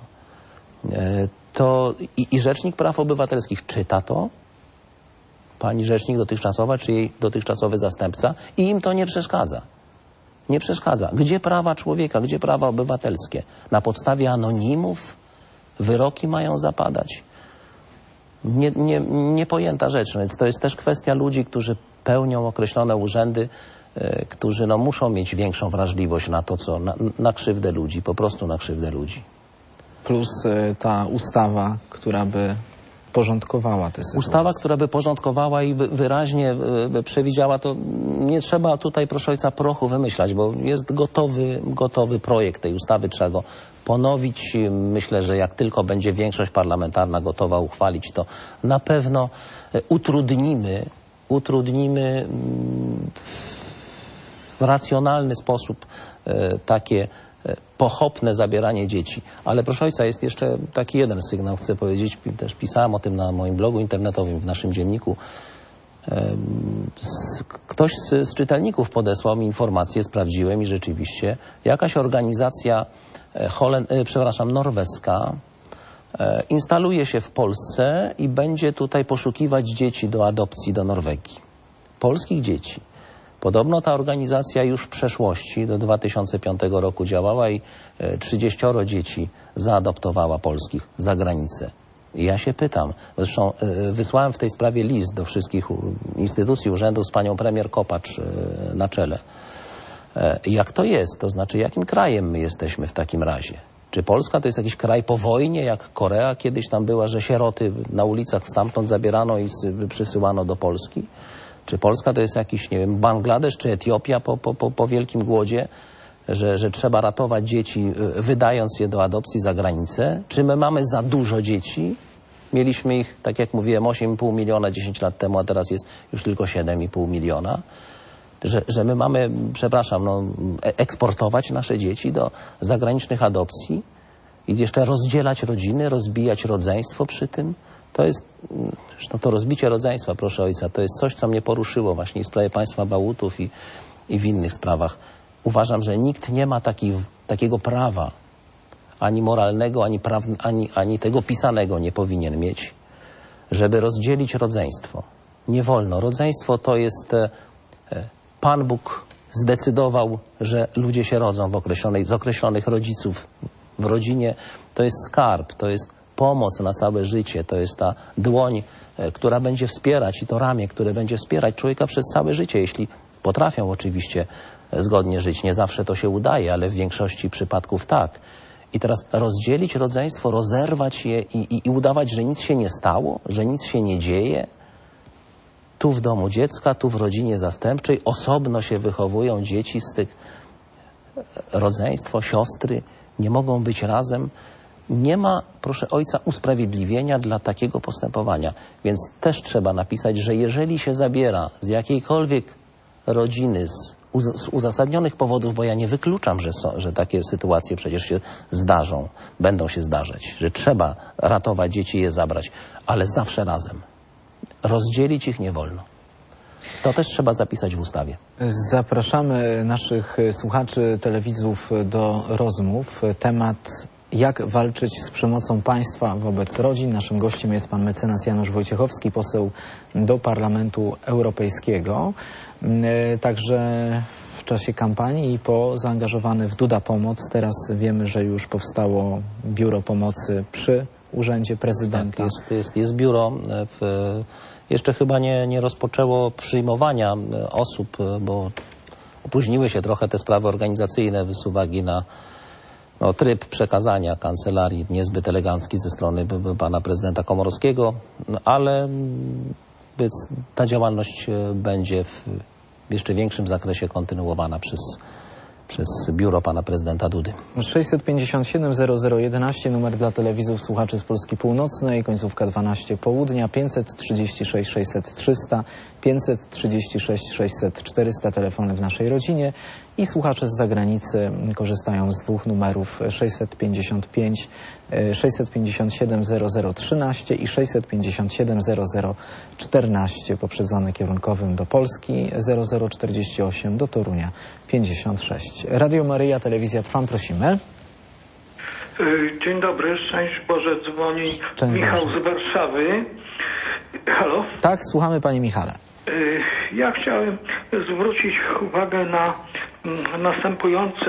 To i, i Rzecznik Praw Obywatelskich czyta to, pani rzecznik dotychczasowa, czy jej dotychczasowy zastępca, i im to nie przeszkadza. Nie przeszkadza. Gdzie prawa człowieka, gdzie prawa obywatelskie? Na podstawie anonimów wyroki mają zapadać. Nie, nie, niepojęta rzecz, więc to jest też kwestia ludzi, którzy pełnią określone urzędy, e, którzy no, muszą mieć większą wrażliwość na to, co na, na krzywdę ludzi, po prostu na krzywdę ludzi. Plus y, ta ustawa, która by porządkowała tę sytuację. Ustawa, która by porządkowała i wyraźnie by przewidziała to. Nie trzeba tutaj, proszę ojca, prochu wymyślać, bo jest gotowy, gotowy projekt tej ustawy. Trzeba go ponowić. Myślę, że jak tylko będzie większość parlamentarna gotowa uchwalić, to na pewno utrudnimy, utrudnimy w racjonalny sposób takie pochopne zabieranie dzieci. Ale proszę ojca, jest jeszcze taki jeden sygnał, chcę powiedzieć, też pisałem o tym na moim blogu internetowym, w naszym dzienniku. Ktoś z, z czytelników podesłał mi informację, sprawdziłem i rzeczywiście jakaś organizacja Holen, przepraszam, norweska instaluje się w Polsce i będzie tutaj poszukiwać dzieci do adopcji do Norwegii. Polskich dzieci. Podobno ta organizacja już w przeszłości, do dwa tysiące piątego roku działała i trzydzieścioro dzieci zaadoptowała polskich za granicę. I ja się pytam, zresztą wysłałem w tej sprawie list do wszystkich instytucji, urzędów z panią premier Kopacz na czele. Jak to jest? To znaczy, jakim krajem my jesteśmy w takim razie? Czy Polska to jest jakiś kraj po wojnie, jak Korea kiedyś tam była, że sieroty na ulicach stamtąd zabierano i przysyłano do Polski? Czy Polska to jest jakiś, nie wiem, Bangladesz czy Etiopia po, po, po, po wielkim głodzie, że, że trzeba ratować dzieci, wydając je do adopcji za granicę? Czy my mamy za dużo dzieci? Mieliśmy ich, tak jak mówiłem, osiem i pół miliona dziesięć lat temu, a teraz jest już tylko siedem i pół miliona. Że, że my mamy, przepraszam, no, eksportować nasze dzieci do zagranicznych adopcji i jeszcze rozdzielać rodziny, rozbijać rodzeństwo przy tym? to jest, zresztą to rozbicie rodzeństwa, proszę ojca, to jest coś, co mnie poruszyło właśnie w sprawie państwa Bałutów i, i w innych sprawach. Uważam, że nikt nie ma taki, takiego prawa, ani moralnego, ani, praw, ani, ani tego pisanego nie powinien mieć, żeby rozdzielić rodzeństwo. Nie wolno. Rodzeństwo to jest... E, Pan Bóg zdecydował, że ludzie się rodzą w określonej, z określonych rodziców w rodzinie. To jest skarb, to jest pomoc na całe życie, to jest ta dłoń, e, która będzie wspierać i to ramię, które będzie wspierać człowieka przez całe życie, jeśli potrafią oczywiście zgodnie żyć. Nie zawsze to się udaje, ale w większości przypadków tak. I teraz rozdzielić rodzeństwo, rozerwać je i, i, i udawać, że nic się nie stało, że nic się nie dzieje. Tu w domu dziecka, tu w rodzinie zastępczej osobno się wychowują dzieci z tych rodzeństwo, siostry, nie mogą być razem. Nie ma, proszę ojca, usprawiedliwienia dla takiego postępowania. Więc też trzeba napisać, że jeżeli się zabiera z jakiejkolwiek rodziny, z, z uzasadnionych powodów, bo ja nie wykluczam, że, są, że takie sytuacje przecież się zdarzą, będą się zdarzać, że trzeba ratować dzieci i je zabrać, ale zawsze razem. Rozdzielić ich nie wolno. To też trzeba zapisać w ustawie. Zapraszamy naszych słuchaczy, telewidzów do rozmów. Temat: jak walczyć z przemocą państwa wobec rodzin. Naszym gościem jest pan mecenas Janusz Wojciechowski, poseł do Parlamentu Europejskiego. Także w czasie kampanii i po zaangażowany w Duda Pomoc. Teraz wiemy, że już powstało biuro pomocy przy Urzędzie Prezydenta. Tak, jest, jest, jest biuro. W, jeszcze chyba nie, nie rozpoczęło przyjmowania osób, bo opóźniły się trochę te sprawy organizacyjne z uwagi na no, tryb przekazania kancelarii niezbyt elegancki ze strony pana prezydenta Komorowskiego, ale ta działalność będzie w jeszcze większym zakresie kontynuowana przez, przez biuro pana prezydenta Dudy. sześćset pięćdziesiąt siedem zero zero jedenaście, numer dla telewizów słuchaczy z Polski Północnej, końcówka dwanaście południa, pięćset trzydzieści sześć sześćset trzysta, pięćset trzydzieści sześć sześćset czterysta, telefony w naszej rodzinie, i słuchacze z zagranicy korzystają z dwóch numerów: sześćset pięćdziesiąt pięć sześćset pięćdziesiąt siedem zero zero trzynaście i sześćset pięćdziesiąt siedem zero zero czternaście, poprzedzony kierunkowym do Polski, zero zero czterdzieści osiem do Torunia pięćdziesiąt sześć. Radio Maryja, telewizja Trwam, prosimy. Dzień dobry, szczęść Boże, dzwoni Szczęść Michał Boże. z Warszawy. Halo? Tak, słuchamy, panie Michale. Ja chciałem zwrócić uwagę na następujące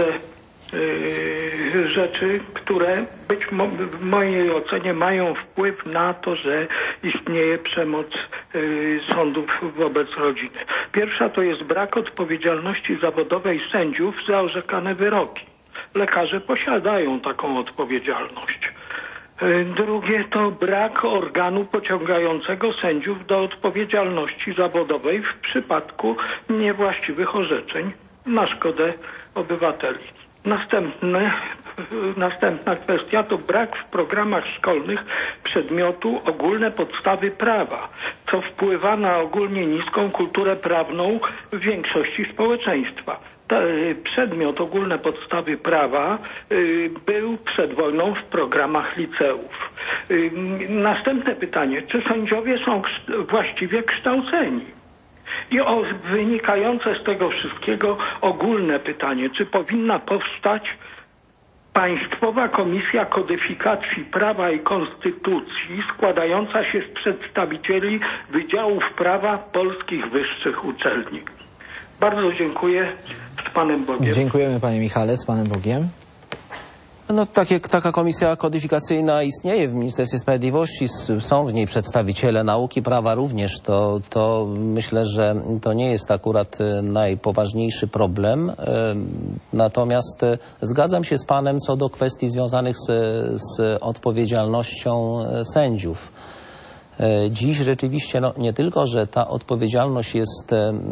rzeczy, które być w mojej ocenie mają wpływ na to, że istnieje przemoc sądów wobec rodziny. Pierwsza to jest brak odpowiedzialności zawodowej sędziów za orzekane wyroki. Lekarze posiadają taką odpowiedzialność. Drugie to brak organu pociągającego sędziów do odpowiedzialności zawodowej w przypadku niewłaściwych orzeczeń na szkodę obywateli. Następne, następna kwestia to brak w programach szkolnych przedmiotu ogólne podstawy prawa, co wpływa na ogólnie niską kulturę prawną w większości społeczeństwa. Przedmiot ogólne podstawy prawa był przed wojną w programach liceów. Następne pytanie: czy sędziowie są właściwie kształceni? I o wynikające z tego wszystkiego ogólne pytanie: czy powinna powstać Państwowa Komisja Kodyfikacji Prawa i Konstytucji składająca się z przedstawicieli Wydziałów Prawa polskich wyższych uczelni? Bardzo dziękuję. Z Panem Bogiem. Dziękujemy, panie Michale. Z Panem Bogiem. No, takie, taka komisja kodyfikacyjna istnieje w Ministerstwie Sprawiedliwości. Są w niej przedstawiciele nauki prawa również. To, to myślę, że to nie jest akurat najpoważniejszy problem. Natomiast zgadzam się z panem co do kwestii związanych z, z odpowiedzialnością sędziów. Dziś rzeczywiście no, nie tylko, że ta odpowiedzialność jest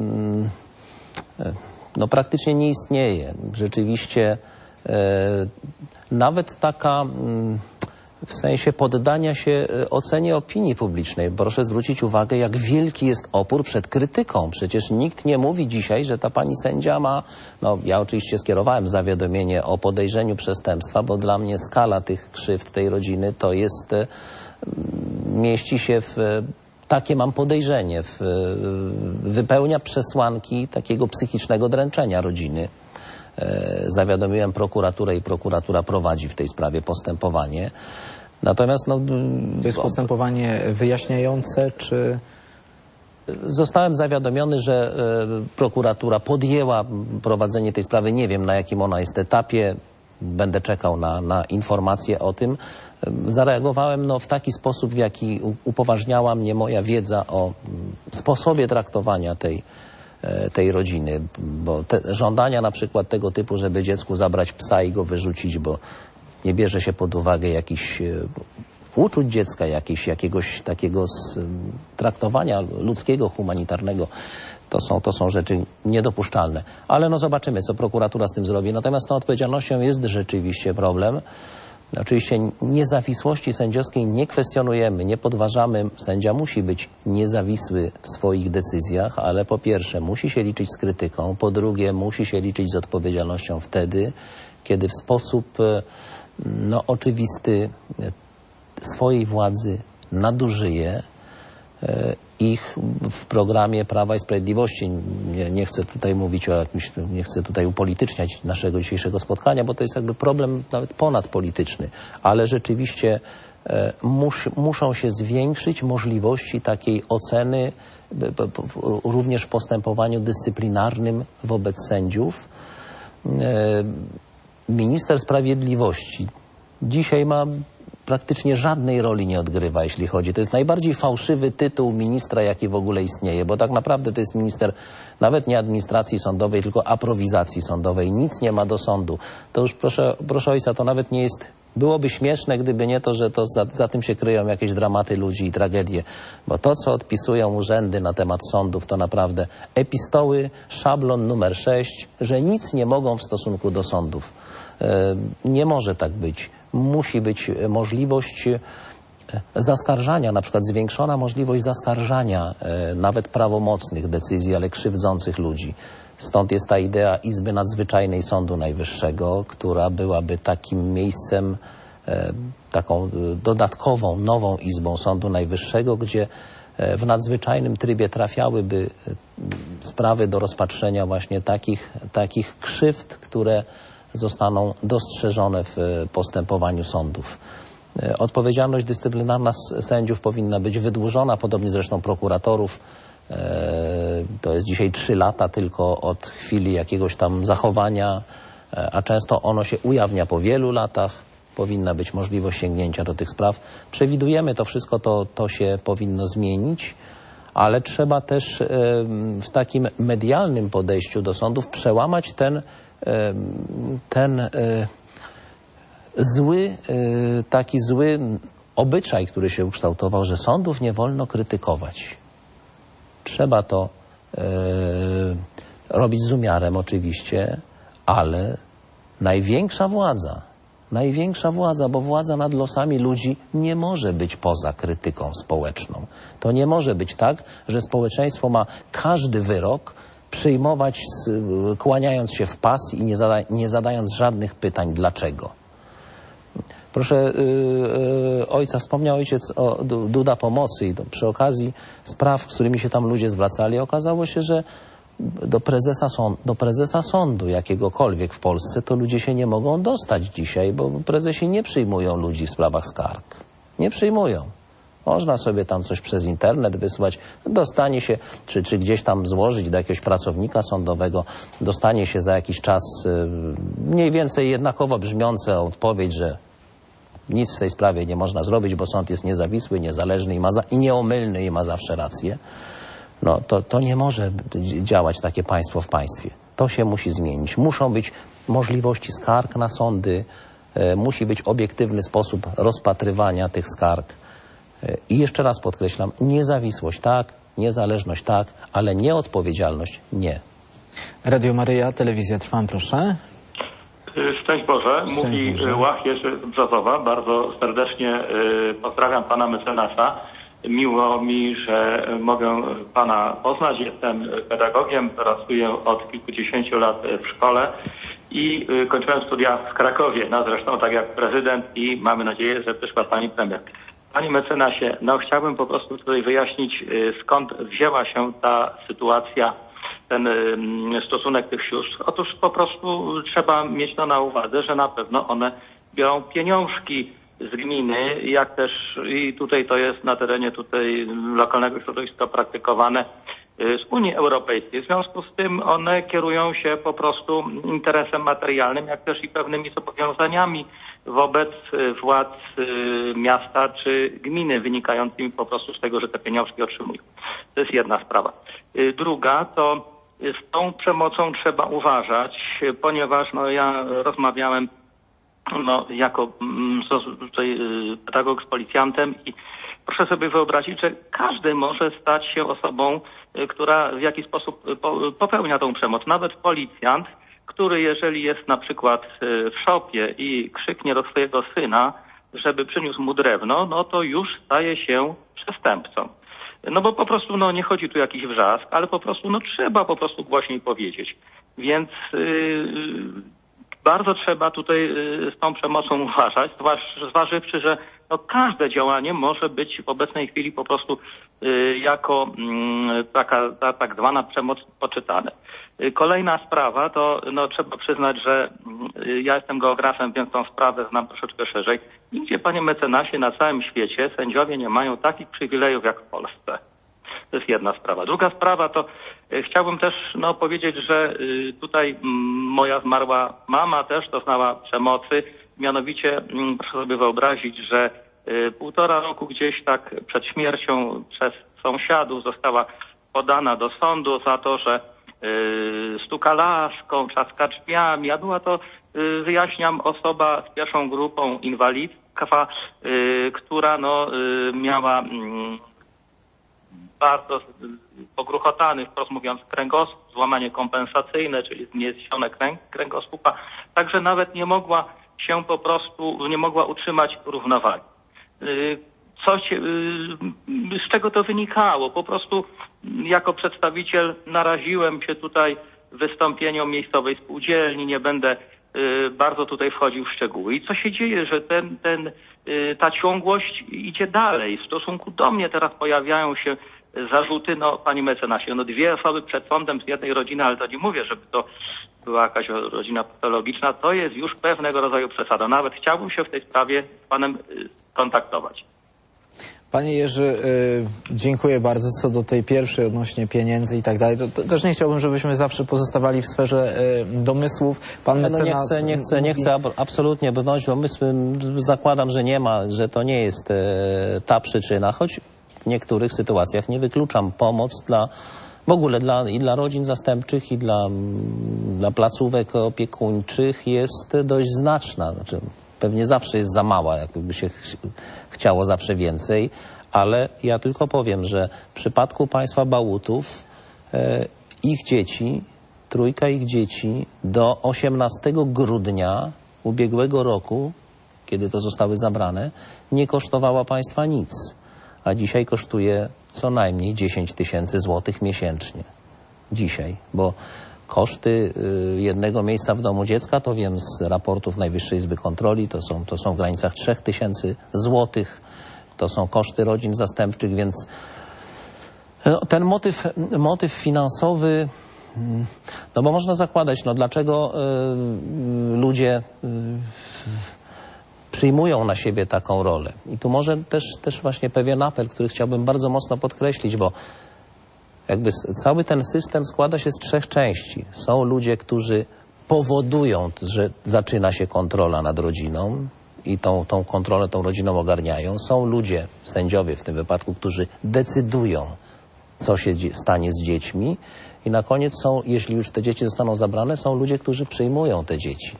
no, praktycznie nie istnieje. Rzeczywiście e, nawet taka w sensie poddania się ocenie opinii publicznej. Proszę zwrócić uwagę, jak wielki jest opór przed krytyką. Przecież nikt nie mówi dzisiaj, że ta pani sędzia ma... No, ja oczywiście skierowałem zawiadomienie o podejrzeniu przestępstwa, bo dla mnie skala tych krzywd tej rodziny to jest mieści się w, takie mam podejrzenie, w, wypełnia przesłanki takiego psychicznego dręczenia rodziny. Zawiadomiłem prokuraturę i prokuratura prowadzi w tej sprawie postępowanie. Natomiast no, to jest postępowanie wyjaśniające, czy... Zostałem zawiadomiony, że e, prokuratura podjęła prowadzenie tej sprawy. Nie wiem, na jakim ona jest etapie. Będę czekał na, na informacje o tym. Zareagowałem no, w taki sposób, w jaki upoważniała mnie moja wiedza o sposobie traktowania tej, e, tej rodziny. Bo te żądania na przykład tego typu, żeby dziecku zabrać psa i go wyrzucić, bo nie bierze się pod uwagę jakichś e, uczuć dziecka, jakiegoś, jakiegoś takiego z, traktowania ludzkiego, humanitarnego, to są, to są rzeczy niedopuszczalne. Ale no zobaczymy, co prokuratura z tym zrobi. Natomiast z tą odpowiedzialnością jest rzeczywiście problem. Oczywiście niezawisłości sędziowskiej nie kwestionujemy, nie podważamy. Sędzia musi być niezawisły w swoich decyzjach, ale po pierwsze musi się liczyć z krytyką, po drugie musi się liczyć z odpowiedzialnością wtedy, kiedy w sposób no, oczywisty swojej władzy nadużyje e, ich w programie Prawa i Sprawiedliwości. Nie, nie chcę tutaj mówić o jakimś, nie chcę tutaj upolityczniać naszego dzisiejszego spotkania, bo to jest jakby problem nawet ponadpolityczny, ale rzeczywiście e, mus, muszą się zwiększyć możliwości takiej oceny b, b, b, również w postępowaniu dyscyplinarnym wobec sędziów. E, minister Sprawiedliwości dzisiaj ma praktycznie żadnej roli nie odgrywa, jeśli chodzi. To jest najbardziej fałszywy tytuł ministra, jaki w ogóle istnieje, bo tak naprawdę to jest minister nawet nie administracji sądowej, tylko aprowizacji sądowej. Nic nie ma do sądu. To już proszę, proszę ojca, to nawet nie jest... Byłoby śmieszne, gdyby nie to, że to za, za tym się kryją jakieś dramaty ludzi i tragedie. Bo to, co odpisują urzędy na temat sądów, to naprawdę epistoły, szablon numer sześć, że nic nie mogą w stosunku do sądów. E, nie może tak być. Musi być możliwość zaskarżania, na przykład zwiększona możliwość zaskarżania e, nawet prawomocnych decyzji, ale krzywdzących ludzi. Stąd jest ta idea Izby Nadzwyczajnej Sądu Najwyższego, która byłaby takim miejscem, e, taką dodatkową, nową Izbą Sądu Najwyższego, gdzie e, w nadzwyczajnym trybie trafiałyby sprawy do rozpatrzenia właśnie takich, takich krzywd, które zostaną dostrzeżone w postępowaniu sądów. Odpowiedzialność dyscyplinarna sędziów powinna być wydłużona, podobnie zresztą prokuratorów. To jest dzisiaj trzy lata tylko od chwili jakiegoś tam zachowania, a często ono się ujawnia po wielu latach. Powinna być możliwość sięgnięcia do tych spraw. Przewidujemy to wszystko, to, to się powinno zmienić, ale trzeba też w takim medialnym podejściu do sądów przełamać ten ten zły, taki zły obyczaj, który się ukształtował, że sądów nie wolno krytykować. Trzeba to robić z umiarem oczywiście, ale największa władza, największa władza, bo władza nad losami ludzi nie może być poza krytyką społeczną. To nie może być tak, że społeczeństwo ma każdy wyrok przyjmować, kłaniając się w pas i nie, zada, nie zadając żadnych pytań dlaczego. Proszę yy, yy, ojca, wspomniał ojciec o Duda Pomocy i to przy okazji spraw, z którymi się tam ludzie zwracali, okazało się, że do prezesa, sąd, do prezesa sądu jakiegokolwiek w Polsce to ludzie się nie mogą dostać dzisiaj, bo prezesi nie przyjmują ludzi w sprawach skarg. Nie przyjmują. Można sobie tam coś przez internet wysłać, dostanie się, czy, czy gdzieś tam złożyć do jakiegoś pracownika sądowego, dostanie się za jakiś czas y, mniej więcej jednakowo brzmiące odpowiedź, że nic w tej sprawie nie można zrobić, bo sąd jest niezawisły, niezależny i, ma za, i nieomylny i ma zawsze rację. No to, to nie może działać takie państwo w państwie. To się musi zmienić. Muszą być możliwości skarg na sądy, y, musi być obiektywny sposób rozpatrywania tych skarg. I jeszcze raz podkreślam, niezawisłość tak, niezależność tak, ale nieodpowiedzialność nie. Radio Maryja, telewizja Trwam, proszę. Szczęść Boże, Szczęść mówi Boże. Łach Jerzy Brzozowa. Bardzo serdecznie pozdrawiam pana mecenasa. Miło mi, że mogę pana poznać. Jestem pedagogiem, pracuję od kilkudziesięciu lat w szkole i kończyłem studia w Krakowie, no zresztą tak jak prezydent i mamy nadzieję, że przyszła pani premier. Panie mecenasie, no chciałbym po prostu tutaj wyjaśnić, skąd wzięła się ta sytuacja, ten stosunek tych sióstr. Otóż po prostu trzeba mieć to na uwadze, że na pewno one biorą pieniążki z gminy, jak też i tutaj to jest na terenie tutaj lokalnego środowiska praktykowane z Unii Europejskiej. W związku z tym one kierują się po prostu interesem materialnym, jak też i pewnymi zobowiązaniami wobec władz miasta czy gminy, wynikającymi po prostu z tego, że te pieniążki otrzymują. To jest jedna sprawa. Druga to z tą przemocą trzeba uważać, ponieważ no, ja rozmawiałem no, jako tutaj pedagog z policjantem i proszę sobie wyobrazić, że każdy może stać się osobą, która w jakiś sposób popełnia tą przemoc. Nawet policjant, który jeżeli jest na przykład w szopie i krzyknie do swojego syna, żeby przyniósł mu drewno, no to już staje się przestępcą. No bo po prostu no, nie chodzi tu o jakiś wrzask, ale po prostu no, trzeba po prostu głośniej powiedzieć. Więc yy, bardzo trzeba tutaj yy, z tą przemocą uważać, zważywszy, że no, każde działanie może być w obecnej chwili po prostu yy, jako yy, taka ta, tak zwana przemoc poczytane. Yy, kolejna sprawa to no, trzeba przyznać, że yy, ja jestem geografem, więc tą sprawę znam troszeczkę szerzej. Nigdzie, panie mecenasie, na całym świecie sędziowie nie mają takich przywilejów jak w Polsce. To jest jedna sprawa. Druga sprawa to y, chciałbym też no, powiedzieć, że y, tutaj y, moja zmarła mama też doznała przemocy. Mianowicie y, proszę sobie wyobrazić, że y, półtora roku gdzieś tak przed śmiercią przez sąsiadów została podana do sądu za to, że y, stuka laską, trzaska drzwiami, a była to, y, wyjaśniam, osoba z pierwszą grupą inwalidztwa, y, która no, y, miała y, bardzo pogruchotany, wprost mówiąc, kręgosłup, złamanie kompensacyjne, czyli zniesione kręg, kręgosłupa, także nawet nie mogła się po prostu, nie mogła utrzymać równowagi. Coś, z czego to wynikało? Po prostu jako przedstawiciel naraziłem się tutaj wystąpieniom miejscowej spółdzielni, nie będę bardzo tutaj wchodził w szczegóły. I co się dzieje, że ten, ten, ta ciągłość idzie dalej. W stosunku do mnie teraz pojawiają się zarzuty, no panie mecenasie, no dwie osoby przed sądem z jednej rodziny, ale to nie mówię, żeby to była jakaś rodzina patologiczna, to jest już pewnego rodzaju przesada. Nawet chciałbym się w tej sprawie z panem kontaktować. Panie Jerzy, y, dziękuję bardzo co do tej pierwszej odnośnie pieniędzy i tak dalej. To, to też nie chciałbym, żebyśmy zawsze pozostawali w sferze y, domysłów. Pan no mecenas... nie chcę, nie chcę, nie chcę absolutnie brnąć domysły. Zakładam, że nie ma, że to nie jest y, ta przyczyna, choć w niektórych sytuacjach nie wykluczam. Pomoc dla w ogóle dla, i dla rodzin zastępczych, i dla, dla placówek opiekuńczych jest dość znaczna. Znaczy, pewnie zawsze jest za mała, jakby się ch chciało zawsze więcej, ale ja tylko powiem, że w przypadku państwa Bałutów e, ich dzieci, trójka ich dzieci do osiemnastego grudnia ubiegłego roku, kiedy to zostały zabrane, nie kosztowała państwa nic, a dzisiaj kosztuje co najmniej dziesięć tysięcy złotych miesięcznie. Dzisiaj, bo koszty jednego miejsca w domu dziecka, to wiem z raportów Najwyższej Izby Kontroli, to są, to są w granicach trzech tysięcy złotych. To są koszty rodzin zastępczych, więc ten motyw, motyw finansowy, no bo można zakładać, no dlaczego y, ludzie y, przyjmują na siebie taką rolę. I tu może też, też właśnie pewien apel, który chciałbym bardzo mocno podkreślić, bo jakby cały ten system składa się z trzech części. Są ludzie, którzy powodują, że zaczyna się kontrola nad rodziną i tą, tą kontrolę tą rodziną ogarniają. Są ludzie, sędziowie w tym wypadku, którzy decydują, co się stanie z dziećmi. I na koniec są, jeśli już te dzieci zostaną zabrane, są ludzie, którzy przyjmują te dzieci.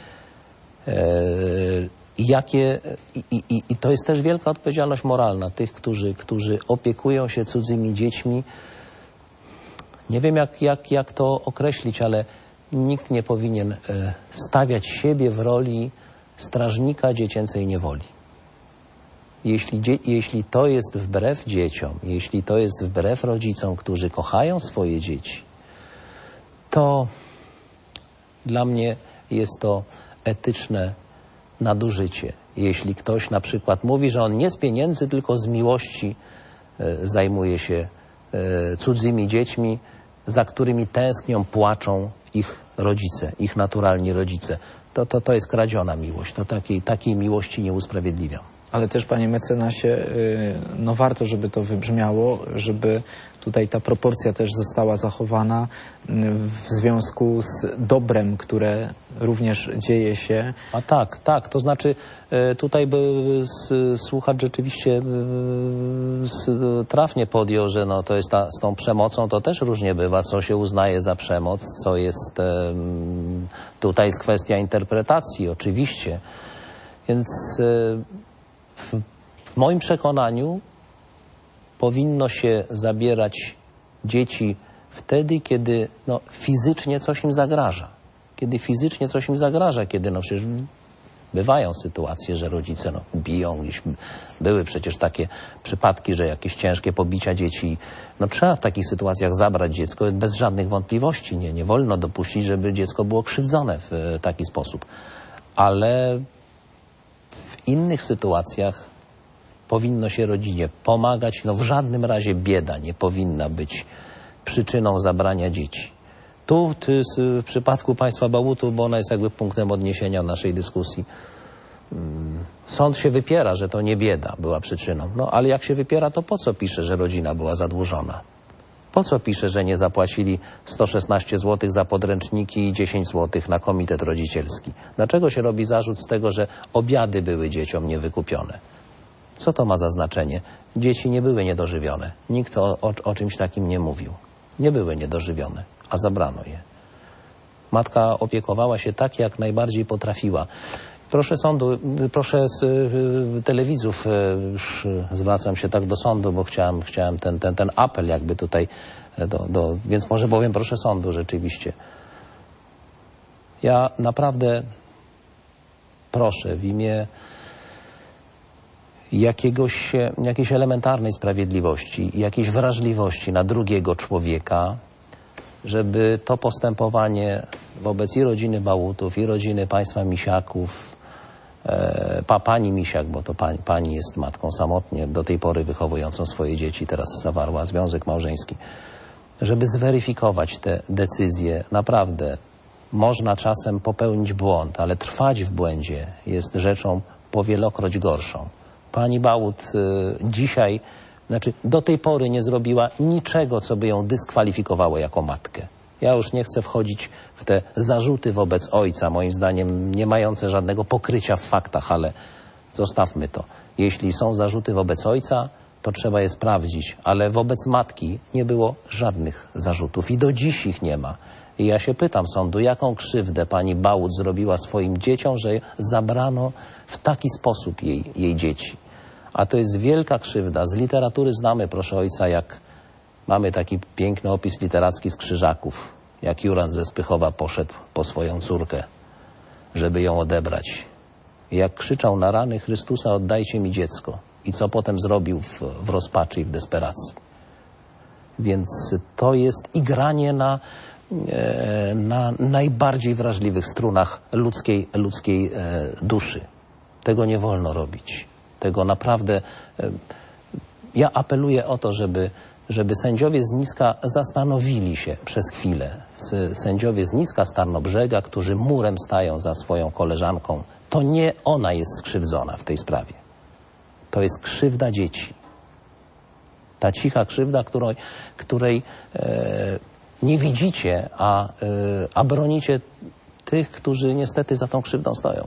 Eee, jakie, i, i, I to jest też wielka odpowiedzialność moralna tych, którzy, którzy opiekują się cudzymi dziećmi. Nie wiem, jak, jak, jak to określić, ale nikt nie powinien stawiać siebie w roli strażnika dziecięcej niewoli. Jeśli, jeśli to jest wbrew dzieciom, jeśli to jest wbrew rodzicom, którzy kochają swoje dzieci, to dla mnie jest to etyczne nadużycie. Jeśli ktoś na przykład mówi, że on nie z pieniędzy, tylko z miłości e, zajmuje się e, cudzymi dziećmi, za którymi tęsknią, płaczą ich rodzice, ich naturalni rodzice, to, to, to jest kradziona miłość. To takiej, takiej miłości nie usprawiedliwia. Ale też, panie mecenasie, no warto, żeby to wybrzmiało, żeby tutaj ta proporcja też została zachowana w związku z dobrem, które również dzieje się. A tak, tak. To znaczy tutaj by słuchacz rzeczywiście trafnie podjął, że no to jest ta, z tą przemocą to też różnie bywa, co się uznaje za przemoc, co jest tutaj jest kwestia interpretacji, oczywiście. Więc w, w moim przekonaniu powinno się zabierać dzieci wtedy, kiedy no, fizycznie coś im zagraża. Kiedy fizycznie coś im zagraża, kiedy no przecież bywają sytuacje, że rodzice no, biją. Gdzieś były przecież takie przypadki, że jakieś ciężkie pobicia dzieci. No trzeba w takich sytuacjach zabrać dziecko bez żadnych wątpliwości. Nie, nie wolno dopuścić, żeby dziecko było krzywdzone w taki sposób. Ale w innych sytuacjach powinno się rodzinie pomagać. No w żadnym razie bieda nie powinna być przyczyną zabrania dzieci. Tu ty, w przypadku państwa Bałutów, bo ona jest jakby punktem odniesienia naszej dyskusji, sąd się wypiera, że to nie bieda była przyczyną. No ale jak się wypiera, to po co pisze, że rodzina była zadłużona? Po co pisze, że nie zapłacili sto szesnaście złotych za podręczniki i dziesięć złotych na komitet rodzicielski? Dlaczego się robi zarzut z tego, że obiady były dzieciom niewykupione? Co to ma za znaczenie? Dzieci nie były niedożywione. Nikt o, o, o czymś takim nie mówił. Nie były niedożywione, a zabrano je. Matka opiekowała się tak, jak najbardziej potrafiła. Proszę sądu, proszę z, y, telewidzów, y, już zwracam się tak do sądu, bo chciałem, chciałem ten, ten, ten apel jakby tutaj, do, do, więc może powiem proszę sądu rzeczywiście. Ja naprawdę proszę w imię jakiegoś, jakiejś elementarnej sprawiedliwości, jakiejś wrażliwości na drugiego człowieka, żeby to postępowanie wobec i rodziny Bałutów, i rodziny państwa Misiaków, e, pa, pani Misiak, bo to pani, pani jest matką samotnie, do tej pory wychowującą swoje dzieci, teraz zawarła związek małżeński, żeby zweryfikować te decyzje. Naprawdę można czasem popełnić błąd, ale trwać w błędzie jest rzeczą powielokroć gorszą. Pani Bałut y, dzisiaj, znaczy do tej pory nie zrobiła niczego, co by ją dyskwalifikowało jako matkę. Ja już nie chcę wchodzić w te zarzuty wobec ojca, moim zdaniem nie mające żadnego pokrycia w faktach, ale zostawmy to. Jeśli są zarzuty wobec ojca, to trzeba je sprawdzić, ale wobec matki nie było żadnych zarzutów i do dziś ich nie ma. I ja się pytam sądu, jaką krzywdę pani Bałut zrobiła swoim dzieciom, że zabrano w taki sposób jej, jej dzieci. A to jest wielka krzywda. Z literatury znamy, proszę ojca, jak mamy taki piękny opis literacki z Krzyżaków, jak Juran ze Spychowa poszedł po swoją córkę, żeby ją odebrać. I jak krzyczał na rany Chrystusa, oddajcie mi dziecko. I co potem zrobił w, w rozpaczy i w desperacji. Więc to jest igranie na, e, na najbardziej wrażliwych strunach ludzkiej, ludzkiej e, duszy. Tego nie wolno robić. Tego naprawdę... E, ja apeluję o to, żeby, żeby sędziowie z Niska zastanowili się przez chwilę. Sędziowie z Niska, z Tarnobrzega, którzy murem stają za swoją koleżanką, to nie ona jest skrzywdzona w tej sprawie. To jest krzywda dzieci. Ta cicha krzywda, której, której e, nie widzicie, a, e, a bronicie tych, którzy niestety za tą krzywdą stoją.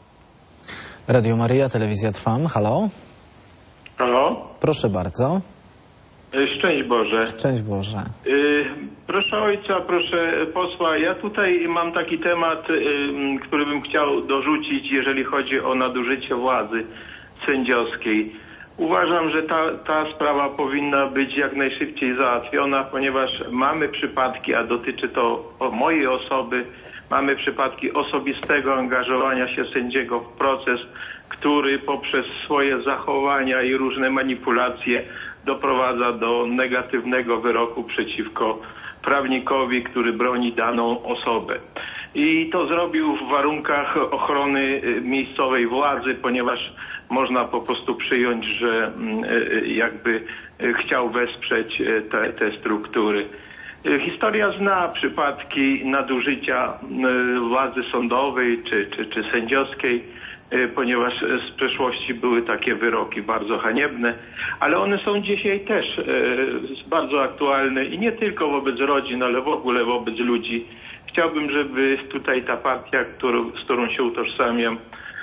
Radio Maryja, Telewizja Trwam. Halo? Halo? Proszę bardzo. Szczęść Boże. Szczęść Boże. Y, proszę ojca, proszę posła, ja tutaj mam taki temat, y, który bym chciał dorzucić, jeżeli chodzi o nadużycie władzy sędziowskiej. Uważam, że ta, ta sprawa powinna być jak najszybciej załatwiona, ponieważ mamy przypadki, a dotyczy to mojej osoby, mamy przypadki osobistego angażowania się sędziego w proces, który poprzez swoje zachowania i różne manipulacje doprowadza do negatywnego wyroku przeciwko prawnikowi, który broni daną osobę. I to zrobił w warunkach ochrony miejscowej władzy, ponieważ można po prostu przyjąć, że jakby chciał wesprzeć te, te struktury. Historia zna przypadki nadużycia władzy sądowej czy, czy, czy sędziowskiej, ponieważ z przeszłości były takie wyroki bardzo haniebne, ale one są dzisiaj też bardzo aktualne i nie tylko wobec rodzin, ale w ogóle wobec ludzi. Chciałbym, żeby tutaj ta partia, którą, z którą się utożsamiam,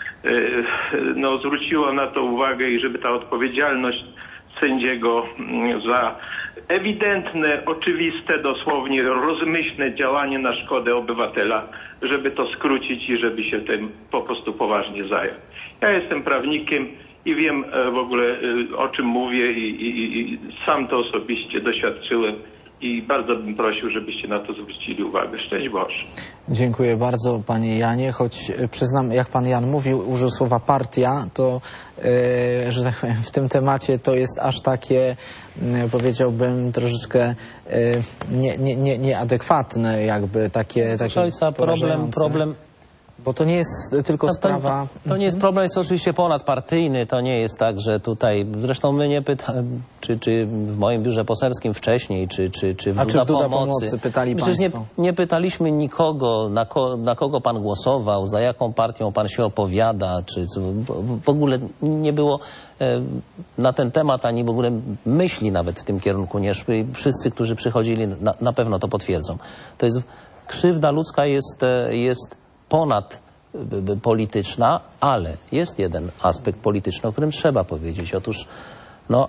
no, zwróciła na to uwagę i żeby ta odpowiedzialność sędziego za ewidentne, oczywiste, dosłownie rozmyślne działanie na szkodę obywatela, żeby to skrócić i żeby się tym po prostu poważnie zająć. Ja jestem prawnikiem i wiem w ogóle, o czym mówię i, i, i sam to osobiście doświadczyłem i bardzo bym prosił, żebyście na to zwrócili uwagę. Szczęść Boże. Dziękuję bardzo, panie Janie, choć przyznam, jak pan Jan mówił, użył słowa partia, to yy, że tak powiem, w tym temacie to jest aż takie, yy, powiedziałbym, troszeczkę yy, nie, nie, nie, nieadekwatne, jakby takie, takie Ojca, problem, problem. Bo to nie jest tylko To, sprawa... to, to nie jest problem, jest oczywiście ponadpartyjny, to nie jest tak, że tutaj, zresztą my nie pytamy, czy, czy w moim biurze poselskim wcześniej, czy, czy, czy w A Duda, czy w Duda Pomocy. Pomocy pytali Przecież nie, państwo? nie pytaliśmy nikogo, na, ko, na kogo pan głosował, za jaką partią pan się opowiada, czy, czy w, w ogóle nie było e, na ten temat, ani w ogóle myśli nawet w tym kierunku nie szły i wszyscy, którzy przychodzili, na, na pewno to potwierdzą. To jest, krzywda ludzka jest, jest ponad polityczna, ale jest jeden aspekt polityczny, o którym trzeba powiedzieć. Otóż no,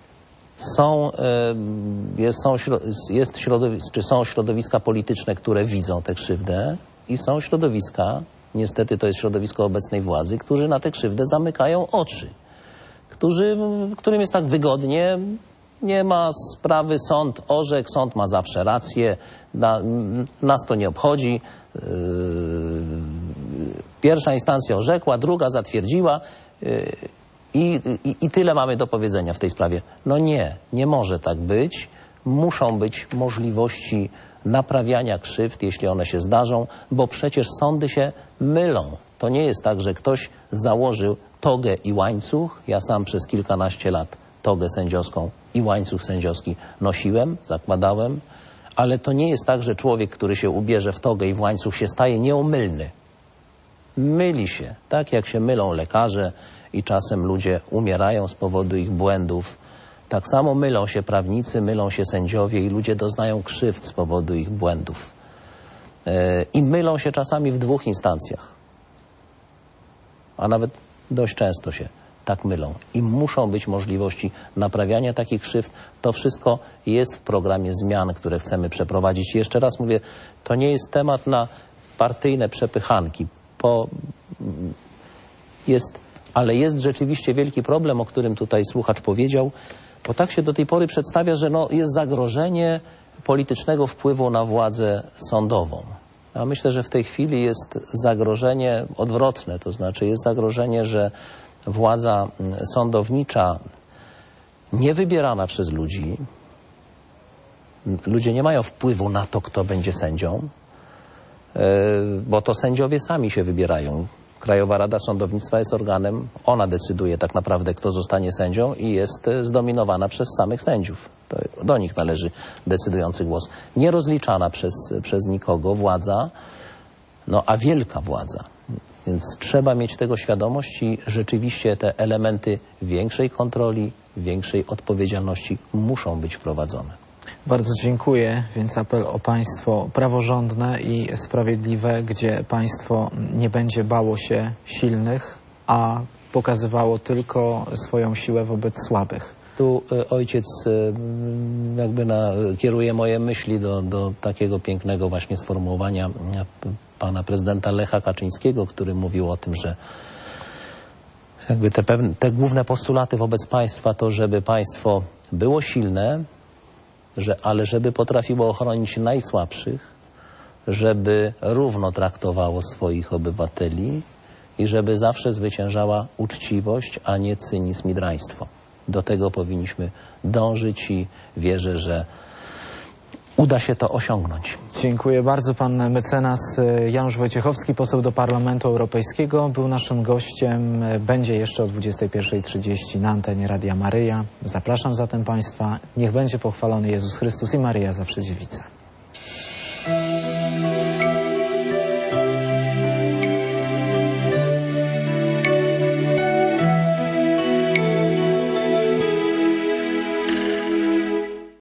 są, jest, są, jest środowisk, czy są środowiska polityczne, które widzą tę krzywdę i są środowiska, niestety to jest środowisko obecnej władzy, którzy na tę krzywdę zamykają oczy. Którzy, którym jest tak wygodnie, nie ma sprawy, sąd orzekł, sąd ma zawsze rację, na, nas to nie obchodzi. Pierwsza instancja orzekła, druga zatwierdziła i, i, i tyle mamy do powiedzenia w tej sprawie. No nie, nie może tak być. Muszą być możliwości naprawiania krzywd, jeśli one się zdarzą, bo przecież sądy się mylą. To nie jest tak, że ktoś założył togę i łańcuch. Ja sam przez kilkanaście lat togę sędziowską i łańcuch sędziowski nosiłem, zakładałem, ale to nie jest tak, że człowiek, który się ubierze w togę i w łańcuch, się staje nieomylny. Myli się, tak jak się mylą lekarze i czasem ludzie umierają z powodu ich błędów. Tak samo mylą się prawnicy, mylą się sędziowie i ludzie doznają krzywd z powodu ich błędów. Yy, I mylą się czasami w dwóch instancjach. A nawet dość często się tak mylą. I muszą być możliwości naprawiania takich krzywd. To wszystko jest w programie zmian, które chcemy przeprowadzić. I jeszcze raz mówię, to nie jest temat na partyjne przepychanki. Po, jest, ale jest rzeczywiście wielki problem, o którym tutaj słuchacz powiedział, bo tak się do tej pory przedstawia, że no, jest zagrożenie politycznego wpływu na władzę sądową. A myślę, że w tej chwili jest zagrożenie odwrotne, to znaczy jest zagrożenie, że władza sądownicza niewybierana przez ludzi, ludzie nie mają wpływu na to, kto będzie sędzią, bo to sędziowie sami się wybierają. Krajowa Rada Sądownictwa jest organem, ona decyduje tak naprawdę, kto zostanie sędzią i jest zdominowana przez samych sędziów. To do nich należy decydujący głos. Nierozliczana przez, przez nikogo władza, no a wielka władza. Więc trzeba mieć tego świadomość i rzeczywiście te elementy większej kontroli, większej odpowiedzialności muszą być wprowadzone. Bardzo dziękuję, więc apel o państwo praworządne i sprawiedliwe, gdzie państwo nie będzie bało się silnych, a pokazywało tylko swoją siłę wobec słabych. Tu y, ojciec y, jakby na, kieruje moje myśli do, do takiego pięknego właśnie sformułowania y, pana prezydenta Lecha Kaczyńskiego, który mówił o tym, że jakby te, pewne, te główne postulaty wobec państwa to, żeby państwo było silne, że, ale żeby potrafiło ochronić najsłabszych, żeby równo traktowało swoich obywateli i żeby zawsze zwyciężała uczciwość, a nie cynizm i draństwo. Do tego powinniśmy dążyć i wierzę, że uda się to osiągnąć. Dziękuję bardzo. Pan mecenas Janusz Wojciechowski, poseł do Parlamentu Europejskiego, był naszym gościem. Będzie jeszcze o dwudziestej pierwszej trzydzieści na antenie Radia Maryja. Zapraszam zatem Państwa. Niech będzie pochwalony Jezus Chrystus i Maryja Zawsze Dziewica.